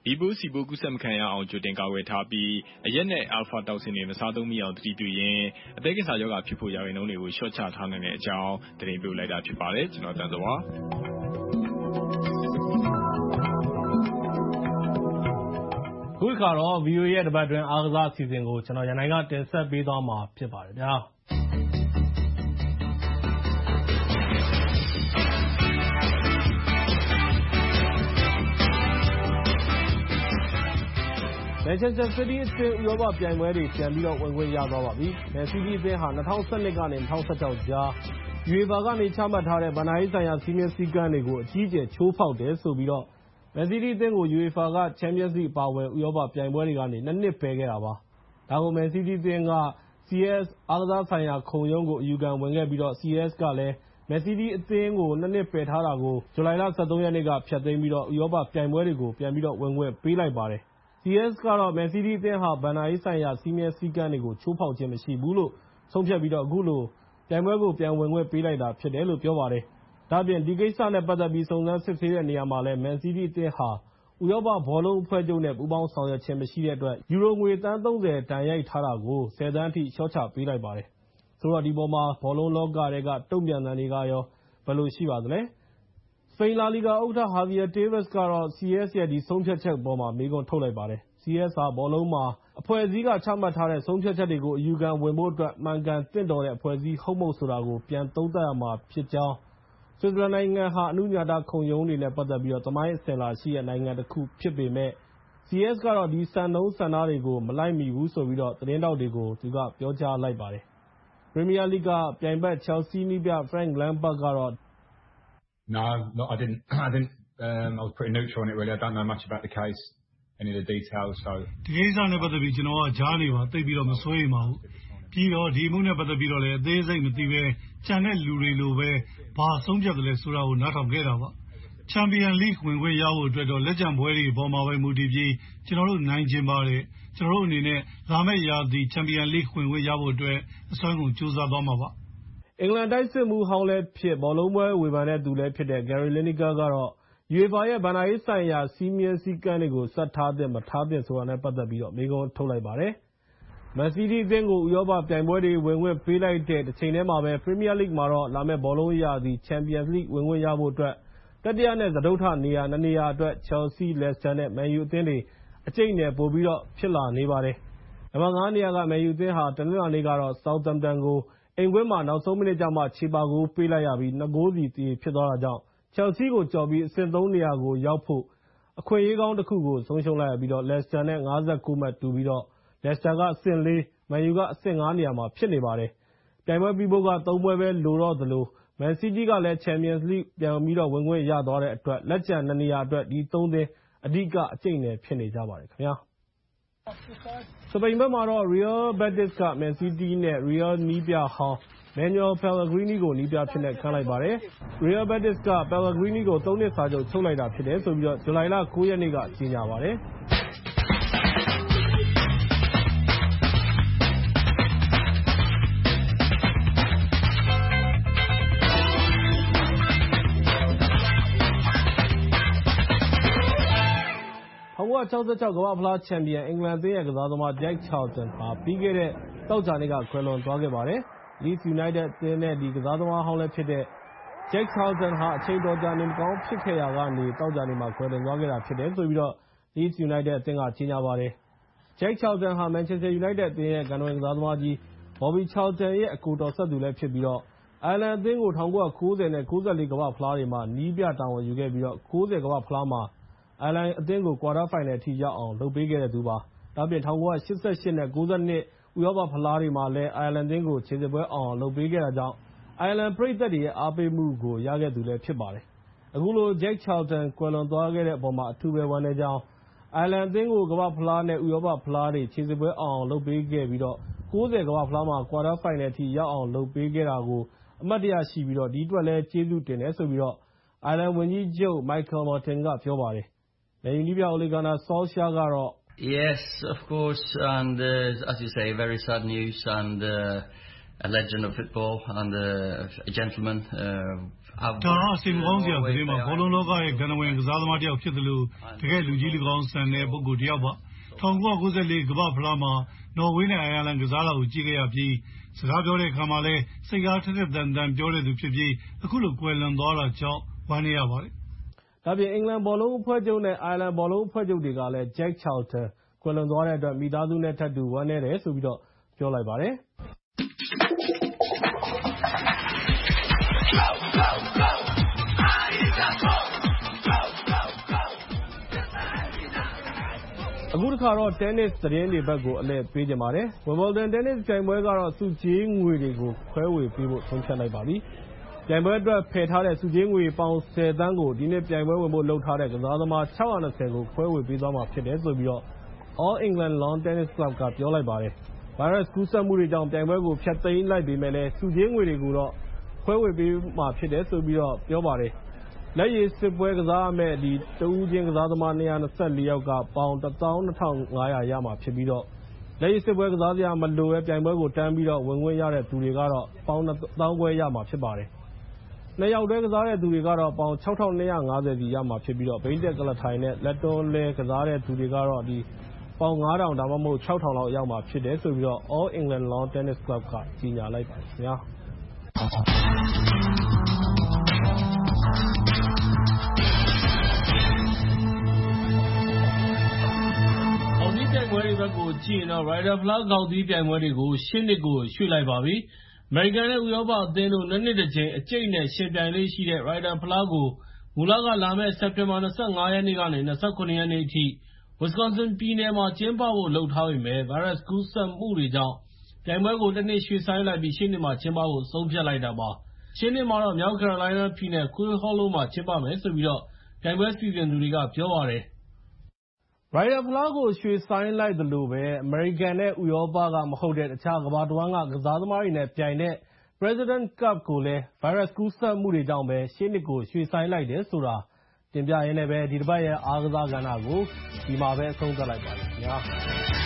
B ပိုး C ပိုးကူးစက်မခံရအောင်ကြိုတင်ကာကွယ်ထားပြီးအရက်နဲ့ Alpha တောက်ဆင်တွေမစားသုံးမိအောင်တတိပြုရင်းအသက်ကင်ဆာရောဂါဖြစ်ဖို့ရာခိုင်နှုန်းတွေကိုလျှော့ချထားနိုင်တဲ့အကြောင်းသတင်းပေးလိုက်တာဖြစ်ပါတယ်ကျွန်တော်တန်စောပါခုခါတော့ VOA ရဲ့တပတ်တွင်အားကစားအစီအစဉ်ကိုကျွန်တော်ရန်နိုင်ကတင်ဆက်ပေးသွားမှာဖြစ်ပါတယ်ဗျာManchester City အသင်းဥရောပပြိုင်ပွဲတွေပြန်ပြီးတော့ဝင်ခွင့်ရသွားပါပြီ။ Man City အသင်းဟာ2012ကနေ2016ကြား UEFA ကနေချမှတ်ထားတဲ့ဘဏ္ဍာရေးဆိုင်ရာစည်းမျဉ်းစည်းကမ်းတွေကိုအကြီးအကျယ်ချိုးဖောက်တယ်ဆိုပြီးတော့ Man City အသင်းကို UEFA က Champions League အပါအဝင်ဥရောပပြိုင်ပွဲတွေကနေ2နှစ်ပယ်ခဲ့တာပါ။ဒါကို Man City အသင်းက CS အားကစားဆိုင်ရာခုံရုံးကိုအယူခံဝင်ခဲ့ပြီးတော့ CS ကလည်း Man City အသင်းကို2နှစ်ပယ်ထားတာကိုဇူလိုင်လ23ရက်နေ့ကဖျက်သိမ်းပြီးတော့ဥရောပပြိုင်ပွဲတွေကိုပြန်ပြီးတော့ဝင်ခွင့်ပေးလိုက်ပါတယ်။ CS ကတော့ Man City အသင်းဟာဘဏ္ဍာရေးဆိုင်ရာစည်းမျဉ်းစည်းကမ်းတွေကိုချိုးဖောက်ခြင်းမရှိဘူးလို့ဆုံးဖြတ်ပြီးတော့အခုလိုပြိုင်ပွဲကိုပြန်ဝင်ခွင့်ပေးလိုက်တာဖြစ်တယ်လို့ပြောပါတယ်။ဒါ့အပြင်ဒီကိစ္စနဲ့ပတ်သက်ပြီးစုံစမ်းစစ်ဆေးတဲ့နေရာမှာလည်း Man City အသင်းဟာဥရောပဘောလုံးအဖွဲ့ချုပ်နဲ့ပူးပေါင်းဆောင်ရွက်ခြင်းမရှိတဲ့အတွက်ယူရိုငွေသန်း30တန်ရိုက်ထားတာကို10သန်းအထိလျှော့ချပေးလိုက်ပါတယ်။ဆိုတော့ဒီပေါ်မှာဘောလုံးလောကတွေကတုံ့ပြန်သံတွေကရောဘယ်လိုရှိပါသလဲ။ စပိန်လာလီဂါဥက္ကဋ္ဌ Javier Tebas ကတော့ CS ရဲ့ဒီဆုံးဖြတ်ချက်ပေါ်မှာမေးခွန်းထုတ်လိုက်ပါတယ်။ CS ဟာဘောလုံးမှာအဖွဲ့အစည်းကချမှတ်ထားတဲ့ဆုံးဖြတ်ချက်တွေကိုအယူခံဝင်ဖို့အတွက်မှန်ကန်သင့်တော်တဲ့အဖွဲ့အစည်းဟုတ်မဟုတ်ဆိုတာကိုပြန်သုံးသပ်ရမှာဖြစ်ကြောင်းဆွစ်ဇာလန်နိုင်ငံဟာအနုညာတခုံရုံးတွေနဲ့ပတ်သက်ပြီးတော့သမိုင်းအစဉ်အလာရှိတဲ့နိုင်ငံတစ်ခုဖြစ်ပေမဲ့ CS ကတော့ဒီစံနှုန်းစံသားတွေကိုမလိုက်မိဘူးဆိုပြီးတော့သတင်းတောက်တွေကိုသူကပြောကြားလိုက်ပါတယ်။ ပရီးမီးယားလိဂ်ကပြိုင်ဘက် Chelsea နည်းပြ Frank Lampard ကတော့ No, I didn't. I was pretty neutral on it really. I don't know much about the case, any of the details. So ဒီကိစ္စနဲ့ပတ်သက်ပြီးကျွန်တော်ကကြားနေပါသိပြီးတော့မစိုးရိမ်ပါဘူး။ပြီးတော့ဒီမှုနဲ့ပတ်သက်ပြီးတော့လည်းအသေးစိတ်မသိပဲကြံတဲ့လူတွေလိုပဲဘာဆုံးဖြတ်တယ်လဲဆိုတာကိုနားထောင်ခဲ့တာပါ။ Champions League ဝင်ခွင့်ရဖို့အတွက်တော့လက်ကျန်ပွဲတွေပေါ်မှာပဲမူတည်ပြီးကျွန်တော်တို့နိုင်ကျင်ပါတယ်။ကျွန်တော်တို့အနေနဲ့လာမယ့်ရာသီ Champions League ဝင်ခွင့်ရဖို့အတွက်အစွမ်းကုန်ကြိုးစားသွားမှာပါ။အင်္ဂလန်တိုက်စစ်မှုဟောင်းလည်းဖြစ်ဘောလုံးပွဲဝေဖန်တဲ့သူလည်းဖြစ်တဲ့ Gary Lineker ကတော့ UEFA ရဲ့ဘဏ္ဍာရေးဆိုင်ရာစည်းမျဉ်းစည်းကမ်းတွေကိုဆက်ထားသင့်မထားသင့်ဆိုတာနဲ့ပတ်သက်ပြီးတော့မေးခွန်းထုတ်လိုက်ပါတယ်။ Man City အသင်းကိုဥရောပပြိုင်ပွဲတွေဝင်ခွင့်ပေးလိုက်တဲ့တစ်ချိန်တည်းမှာပဲ Premier League မှာတော့လာမယ့်ဘောလုံးရာသီ Champions League ဝင်ခွင့်ရဖို့အတွက်တတိယနဲ့စတုတ္ထနေရာ2နေရာအတွက် Chelsea, Leicester နဲ့ Man U အသင်းတွေအကျိတ်နဲ့ပိုပြီးတော့ဖြစ်လာနေပါတယ်။နံပါတ်5နေရာက Man U အသင်းဟာတနင်္လာနေ့ကတော့ Southampton ကိုအိမ်ကွင်းမှာနောက်ဆုံးမိနစ်ကျမှချေပဂိုးပေးလိုက်ရပြီး2ဂိုးစီသရေဖြစ်သွားတာကြောင့် Chelsea ကိုကျော်ပြီးအဆင့်3နေရာကိုရောက်ဖို့အခွင့်အရေးကောင်းတစ်ခုကိုဆုံးရှုံးလိုက်ရပြီးတော့ Leicester နဲ့59မှတ်တူပြီးတော့ Leicester ကအဆင့်4 Man U ကအဆင့်5နေရာမှာဖြစ်နေပါတယ်။ပြိုင်ပွဲပြီးဖို့က3ပွဲပဲလိုတော့သလို Man City ကလည်း Champions League ပြန်ပြီးတော့ဝင်ခွင့်ရသွားတဲ့အတွက်လက်ကျန်2နေရာအတွက်ဒီ3သင်းအဓိကအကျိတ်နဲ့ဖြစ်နေကြပါတယ်ခင်ဗျာ။စပိန်ဘက်မှာတော့ Real Betis က Man City နဲ့ Real နည်းပြဟောင်းManuel Pellegrini ကိုနည်းပြအဖြစ်နဲ့ခန့်လိုက်ပါတယ်။ Real Betis က Pellegrini ကို3နှစ်စာချုပ်ချုပ်လိုက်တာဖြစ်တယ်ဆိုပြီးတော့ဇူလိုင်လ9ရက်နေ့ကကြေညာပါတယ်။1966ကမ္ဘာ့ဖလားချန်ပီယံအင်္ဂလန်အသင်းရဲ့ကစားသမား Jack Charlton ဟာပြီးခဲ့တဲ့သောကြာနေ့ကကွယ်လွန်သွားခဲ့ပါတယ်။ Leeds United အသင်းနဲ့ကစားသမားဟောင်းလည်းဖြစ်တဲ့ Jack Charlton ဟာအချိန်တော်ကြာနေမကောင်းဖြစ်ခဲ့ရာကနေသောကြာနေ့မှာကွယ်လွန်သွားခဲ့တာဖြစ်တယ်ဆိုပြီးတော့ Leeds United အသင်းကကြေညာပါတယ်။ Jack Charlton ဟာ Manchester United အသင်းရဲ့ဂန္ထဝင်ကစားသမားကြီး Bobby Charlton ရဲ့အကိုတော်စပ်သူလည်းဖြစ်ပြီးတော့အိုင်ယာလန်အသင်းကို1990နဲ့94ကမ္ဘာ့ဖလားတွေမှာနည်းပြတာဝန်ယူခဲ့ပြီးတော့90ကမ္ဘာ့ဖလားမှာအိုင်ယာလန်အသင်းကိုကွာတားဖိုင်နယ်အထိရောက်အောင်လုပ်ပေးခဲ့တဲ့သူပါ။ဒါ့အပြင်1988နဲ့92ဥရောပဖလားတွေမှာလည်းအိုင်ယာလန်အသင်းကိုခြေစစ်ပွဲအောင်လုပ်ပေးခဲ့တာကြောင့်အိုင်ယာလန်ပရိသတ်တွေရဲ့အားပေးမှုကိုရခဲ့သူလည်းဖြစ်ပါတယ်။အခုလို Jack Charlton ကွယ်လွန်သွားခဲ့တဲ့အပေါ်မှာအထူးပဲဝမ်းနည်းကြောင်းအိုင်ယာလန်အသင်းကိုကမ္ဘာ့ဖလားနဲ့ဥရောပဖလားတွေခြေစစ်ပွဲအောင်လုပ်ပေးခဲ့ပြီးတော့90ကမ္ဘာ့ဖလားမှာကွာတားဖိုင်နယ်အထိရောက်အောင်လုပ်ပေးခဲ့တာကိုအမှတ်တရရှိပြီးတော့ဒီအတွက်လည်းကျေးဇူးတင်တယ်ဆိုပြီးတော့အိုင်ယာလန်ဝန်ကြီးချုပ် Michael Martin ကပြောပါတယ်။ လက်ယူနည်းပြ Ole Gunnar Solskjaer ကတော့ Yes, of course, and as you say, very sad news, and a legend of football and a gentleman. ဒါအစီအမကောင်းစရာသတင်းမှာဘောလုံးလောကရဲ့ကဏ္ဍဝင်ကစားသမားတစ်ယောက်ဖြစ်တယ်လို့တကယ်လူကြီးလူကောင်းဆန်တဲ့ပုဂ္ဂိုလ်တစ်ယောက်ပါ1994ကမ္ဘာဖလားမှာနော်ဝေးနဲ့အိုင်ယာလန်ကစားတာကိုကြည့်ခဲ့ရပြီးစကားပြောတဲ့အခါမှာလည်းစိတ်အားထက်ထက်တန်တန်ပြောတဲ့သူဖြစ်ပြီးအခုလိုကွယ်လွန်သွားတာကြောင့်ဝမ်းနည်းရပါတယ်။ဒါပြင်အင်္ဂလန်ဘောလုံးအဖွဲ့ချုပ်နဲ့အိုင်ယာလန်ဘောလုံးအဖွဲ့ချုပ်တွေကလည်း Jack Charlton ကွယ်လွန်သွားတဲ့အတွက်မိသားစုနဲ့ထပ်တူဝမ်းနည်းတယ်ဆိုပြီးတော့ပြောလိုက်ပါတယ်။အခုတစ်ခါတော့ tennis သတင်းတွေဘက်ကိုအလှည့်ပေးကြပါတယ်။ Wimbledon tennis ပြိုင်ပွဲကတော့ဆုကြေးငွေတွေကိုခွဲဝေပေးဖို့ဆုံးဖြတ်လိုက်ပါပြီ။ပြိုင်ပွဲအတွက်ဖယ်ထားတဲ့ဆုကြေးငွေပေါင်10 သန်းကိုဒီနေ့ပြိုင်ပွဲဝင်ဖို့လုပ်ထားတဲ့ကစားသမား620ကိုခွဲဝေပေးသွားမှာဖြစ်တယ်ဆိုပြီးတော့ All England Lawn Tennis Club ကပြောလိုက်ပါတယ်။ ဗိုင်းရပ်စ်ကူးစက်မှုတွေကြောင့်ပြိုင်ပွဲကိုဖျက်သိမ်းလိုက်ပေမဲ့လည်းဆုကြေးငွေတွေကိုတော့ခွဲဝေပေးမှာဖြစ်တယ်ဆိုပြီးတော့ပြောပါတယ်။လက်ရည်စစ်ပွဲကစားရမယ့်တဦးချင်းကစားသမား224ယောက်ကပေါင် 12,500 ရမှာဖြစ်ပြီးတော့လက်ရည်စစ်ပွဲကစားစရာမလိုဘဲပြိုင်ပွဲကိုတန်းပြီးတော့ဝင်ခွင့်ရတဲ့သူတွေကတော့ပေါင် 2,500 ရမှာဖြစ်ပါတယ်။နှစ်ယောက်တည်းကစားတဲ့သူတွေကတော့ပေါင် 6,250 စီရမှာဖြစ်ပြီးတော့ဘိန်းတက်ကလထိုင်နဲ့လက်တွန်းလဲကစားတဲ့သူတွေကတော့ပေါင် 5,000 ဒါမှမဟုတ် 6,000 လောက်ရောက်မှာဖြစ်တယ်ဆိုပြီးတော့ All England Lawn Tennis Club ကကြေညာလိုက်ပါတယ်ခင်ဗျာ။ပြိုင်ပွဲတွေဘက်ကိုကြည့်ရင်တော့ Ryder ဖလားဂေါက်သီးပြိုင်ပွဲတွေကိုရှေ့နှစ်ကိုရွှေ့လိုက်ပါပြီ။ အမေရိကန်နဲ့ဥရောပအသင်းတို့2 နှစ်တစ်ကြိမ်အကျိတ်နဲ့ယှဉ်ပြိုင်လေ့ရှိတဲ့ Ryder ဖလားကိုမူလကလာမယ့်စက်တင်ဘာ 25 ရက်နေ့ကနေ 27 ရက်နေ့အထိ Wisconsin ပြည်နယ်မှာကျင်းပဖို့လုပ်ထားပေမဲ့ ဗိုင်းရပ်စ်ကူးစက်မှုတွေကြောင့်ပြိုင်ပွဲကို1 နှစ်ရွှေ့ဆိုင်းလိုက်ပြီးရှေ့နှစ်မှာကျင်းပဖို့ဆုံးဖြတ်လိုက်တာပါ။ရှေ့နှစ်မှာတော့မြောက်ကယ်ရိုလိုင်းနားပြည်နယ် Quail Hollow မှာကျင်းပမယ်ဆိုပြီးတော့ပြိုင်ပွဲစီစဉ်သူတွေကပြောပါတယ်။ Ryder ဖလားကိုရွှေ့ဆိုင်းလိုက်သလိုပဲအမေရိကန်နဲ့ဥရောပကမဟုတ်တဲ့တခြားကမ္ဘာတဝန်းကကစားသမားတွေနဲ့ပြိုင်တဲ့ President Cup ကိုလည်းဗိုင်းရပ်စ်ကူးစက်မှုတွေကြောင့်ပဲရှေ့နှစ်ကိုရွှေ့ဆိုင်းလိုက်တယ်ဆိုတာတင်ပြရင်းနဲ့ပဲဒီတစ်ပတ်ရဲ့အားကစားကဏ္ဍကိုဒီမှာပဲအဆုံးသတ်လိုက်ပါမယ်ခင်ဗျာ။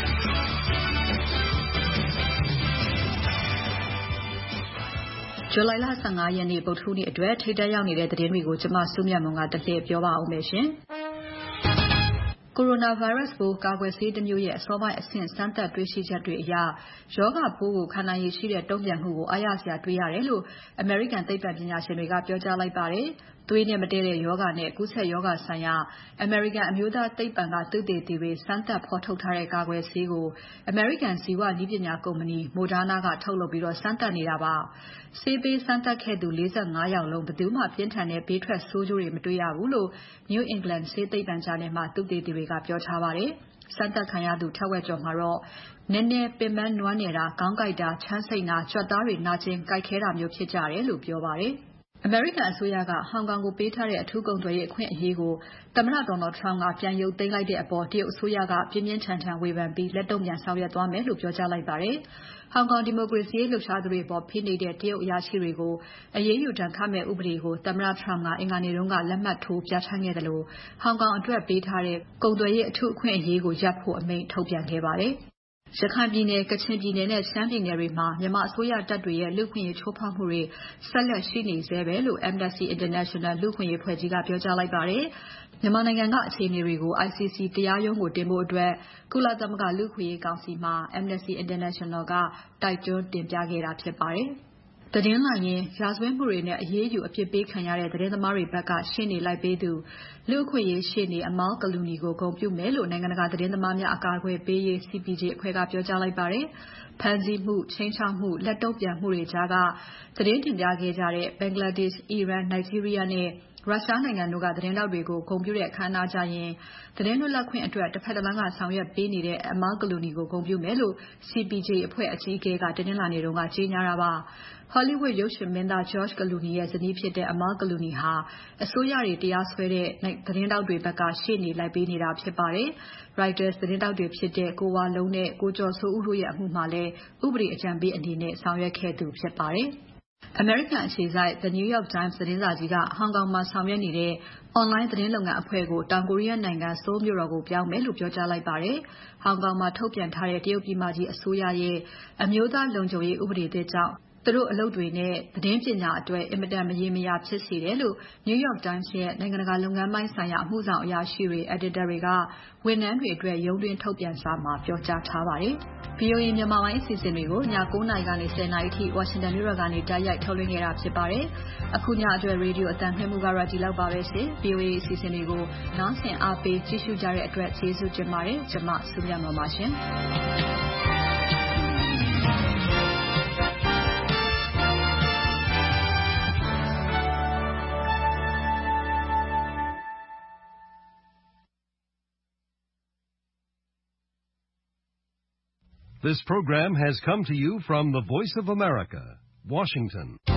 ဇူလိုင်လ 15 ရက်နေ့ ဗုဒ္ဓဟူးနေ့အတွက်ထိပ်တန်းရောက်နေတဲ့သတင်းတွေကိုကျမစုမြတ်မွန်ကတစ်လှည့်ပြောပါဦးမယ်ရှင်။ ကိုရိုနာဗိုင်းရပ်စ်ပိုးကာကွယ်ဆေးတစ်မျိုးရဲ့အစောပိုင်းအဆင့်စမ်းသပ်တွေ့ရှိချက်တွေအရရောဂါပိုးကိုခံနိုင်ရည်ရှိတဲ့တုံ့ပြန်မှုကိုအားရစရာတွေ့ရတယ်လို့အမေရိကန်သိပ္ပံပညာရှင်တွေကပြောကြားလိုက်ပါတယ်။သွေးနဲ့မတည့်တဲ့ရောဂါနဲ့ကူးစက်ရောဂါဆိုင်ရာအမေရိကန်အမျိုးသားသိပ္ပံကသုတေသီတွေစမ်းသပ်ဖော်ထုတ်ထားတဲ့ကာကွယ်ဆေးကိုအမေရိကန်ဇီဝနည်းပညာကုမ္ပဏီ Moderna ကထုတ်လုပ်ပြီးစမ်းသပ်နေတာပါ။ဆေးပေးစမ်းသပ်ခဲ့သူ 45 ယောက်လုံးဘယ်သူမှပြင်းထန်တဲ့ဘေးထွက်ဆိုးကျိုးတွေမတွေ့ရဘူးလို့ New England ဆေးသိပ္ပံဂျာနယ်မှာသုတေသီတွေကပြောထားပါတယ်။စမ်းသပ်ခံရသူထက်ဝက်ကျော်မှာတော့နည်းနည်းပင်ပန်းနွမ်းနယ်တာခေါင်းကိုက်တာချမ်းစိမ့်တာကြွက်သားတွေနာကျင်ကိုက်ခဲတာမျိုးဖြစ်ကြတယ်လို့ပြောပါတယ်။အမေရိကန်အစိုးရကဟောင်ကောင်ကိုပေးထားတဲ့အထူးကုန်သွယ်ရေးအခွင့်အရေးကိုသမ္မတ Donald Trump ကပြန်ရုပ်သိမ်းလိုက်တဲ့အပေါ်တရုတ်အစိုးရကပြင်းပြင်းထန်ထန်ဝေဖန်ပြီးလက်တုံ့ပြန်ဆောင်ရွက်သွားမယ်လို့ပြောကြားလိုက်ပါတယ်။ဟောင်ကောင်ဒီမိုကရေစီရေးလှုပ်ရှားသူတွေပေါ်ဖိနှိပ်တဲ့တရုတ်အရာရှိတွေကိုအရေးယူဒဏ်ခတ်မဲ့ဥပဒေကိုသမ္မတ Trump ကအင်္ဂါနေ့တုန်းကလက်မှတ်ထိုးပြဋ္ဌာန်းခဲ့တယ်လို့ဟောင်ကောင်အတွက်ပေးထားတဲ့ကုန်သွယ်ရေးအထူးအခွင့်အရေးကိုရပ်ဖို့အမိန့်ထုတ်ပြန်ခဲ့ပါတယ်။ရခိုင်ပြည်နယ်၊ကချင်ပြည်နယ်နဲ့ရှမ်းပြည်နယ်တွေမှာမြန်မာအစိုးရတပ်တွေရဲ့လူ့အခွင့်အရေးချိုးဖောက်မှုတွေဆက်လက်ရှိနေဆဲပဲလို့ Amnesty International လူ့အခွင့်အရေးအဖွဲ့ကြီးကပြောကြားလိုက်ပါတယ်။မြန်မာနိုင်ငံကအခြေအနေတွေကို ICC တရားရုံးကိုတင်ဖို့အတွက်ကုလသမဂ္ဂလူ့အခွင့်အရေးကောင်စီမှာ Amnesty International ကတိုက်တွန်းတင်ပြခဲ့တာဖြစ်ပါတယ်။သတင်းလိုက်ရင်ရာဇဝတ်မှုတွေနဲ့အရေးယူအပြစ်ပေးခံရတဲ့သတင်းသမားတွေဘက်ကရှေ့နေလိုက်ပေးသူလူ့အခွင့်အရေးရှေ့နေ Amal Clooney ကိုဂုဏ်ပြုမယ်လို့နိုင်ငံတကာသတင်းသမားများအကာအကွယ်ပေးရေး CPJ အဖွဲ့ကပြောကြားလိုက်ပါတယ်။ဖမ်းဆီးမှု၊ခြိမ်းခြောက်မှု၊လက်တုံ့ပြန်မှုတွေကြားကသတင်းတင်ပြခဲ့ကြတဲ့ Bangladesh, Iran, Nigeria နဲ့ရုရှားနိုင်ငံတို့ကသတင်းထောက်တွေကိုဂုဏ်ပြုတဲ့အခမ်းအနားကျရင်သတင်းလွတ်လပ်ခွင့်အတွက်တစ်ဖက်တစ်လမ်းကဆောင်ရွက်ပေးနေတဲ့ Amal Clooney ကိုဂုဏ်ပြုမယ်လို့ CPJ အဖွဲ့အကြီးအကဲကတနင်္လာနေ့ကကြေညာတာပါ။ Hollywood ရုပ်ရှင်မင်းသား George Clooney ရဲ့ဇနီးဖြစ်တဲ့ Amal Clooney ဟာအစိုးရတွေတရားစွဲတဲ့သတင်းထောက်တွေဘက်ကရှေ့နေလိုက်ပေးနေတာဖြစ်ပါတယ်။ Reuters သတင်းထောက်တွေဖြစ်တဲ့ကိုဝလုံးနဲ့ကိုကျော်စိုးဦးတို့ရဲ့အမှုမှာလည်းဥပဒေအကြံပေးအနေနဲ့ဆောင်ရွက်ခဲ့သူဖြစ်ပါတယ်။ အမေရိကန်အခြေစိုက် The New York Times သတင်းစာကြီးကဟောင်ကောင်မှာဆောင်ရွက်နေတဲ့ Online သတင်းလုပ်ငန်းအဖွဲ့ကိုတောင်ကိုရီးယားနိုင်ငံ Seoul မြို့တော်ကိုပြောင်းမယ်လို့ပြောကြားလိုက်ပါတယ်။ ဟောင်ကောင်မှာထုတ်ပြန်ထားတဲ့တရုတ်ပြည်မကြီးအစိုးရရဲ့အမျိုးသားလုံခြုံရေးဥပဒေသစ်ကြောင့်သူတို့အလုပ်တွေနဲ့သတင်းပညာအတွက်အင်မတန်မရေမရာဖြစ်စေတယ်လို့ New York Times ရဲ့နိုင်ငံတကာလုပ်ငန်းပိုင်းဆိုင်ရာအမှုဆောင်အရာရှိတွေ editor တွေကဝန်ထမ်းတွေအတွက်ရုံးတွင်းထုတ်ပြန်စာမှာပြောကြားထားပါတယ်။ VOA မြန်မာပိုင်းအစီအစဉ်တွေကိုည9:00 နာရီကနေ10:00 နာရီထိ Washington မြို့တော်ကနေတိုက်ရိုက်ထုတ်လွှင့်ခဲ့တာဖြစ်ပါတယ်။အခုညအတွက်ရေဒီယိုအသံလွှင့်မှုကတော့ဒီလောက်ပါပဲရှင်။ VOA အစီအစဉ်တွေကိုနားဆင်အားပေးကြည့်ရှုကြတဲ့အတွက်ကျေးဇူးတင်ပါတယ်။ကျွန်မစုမြတ်မွန်ပါရှင်။ This program has come to you from the Voice of America, Washington.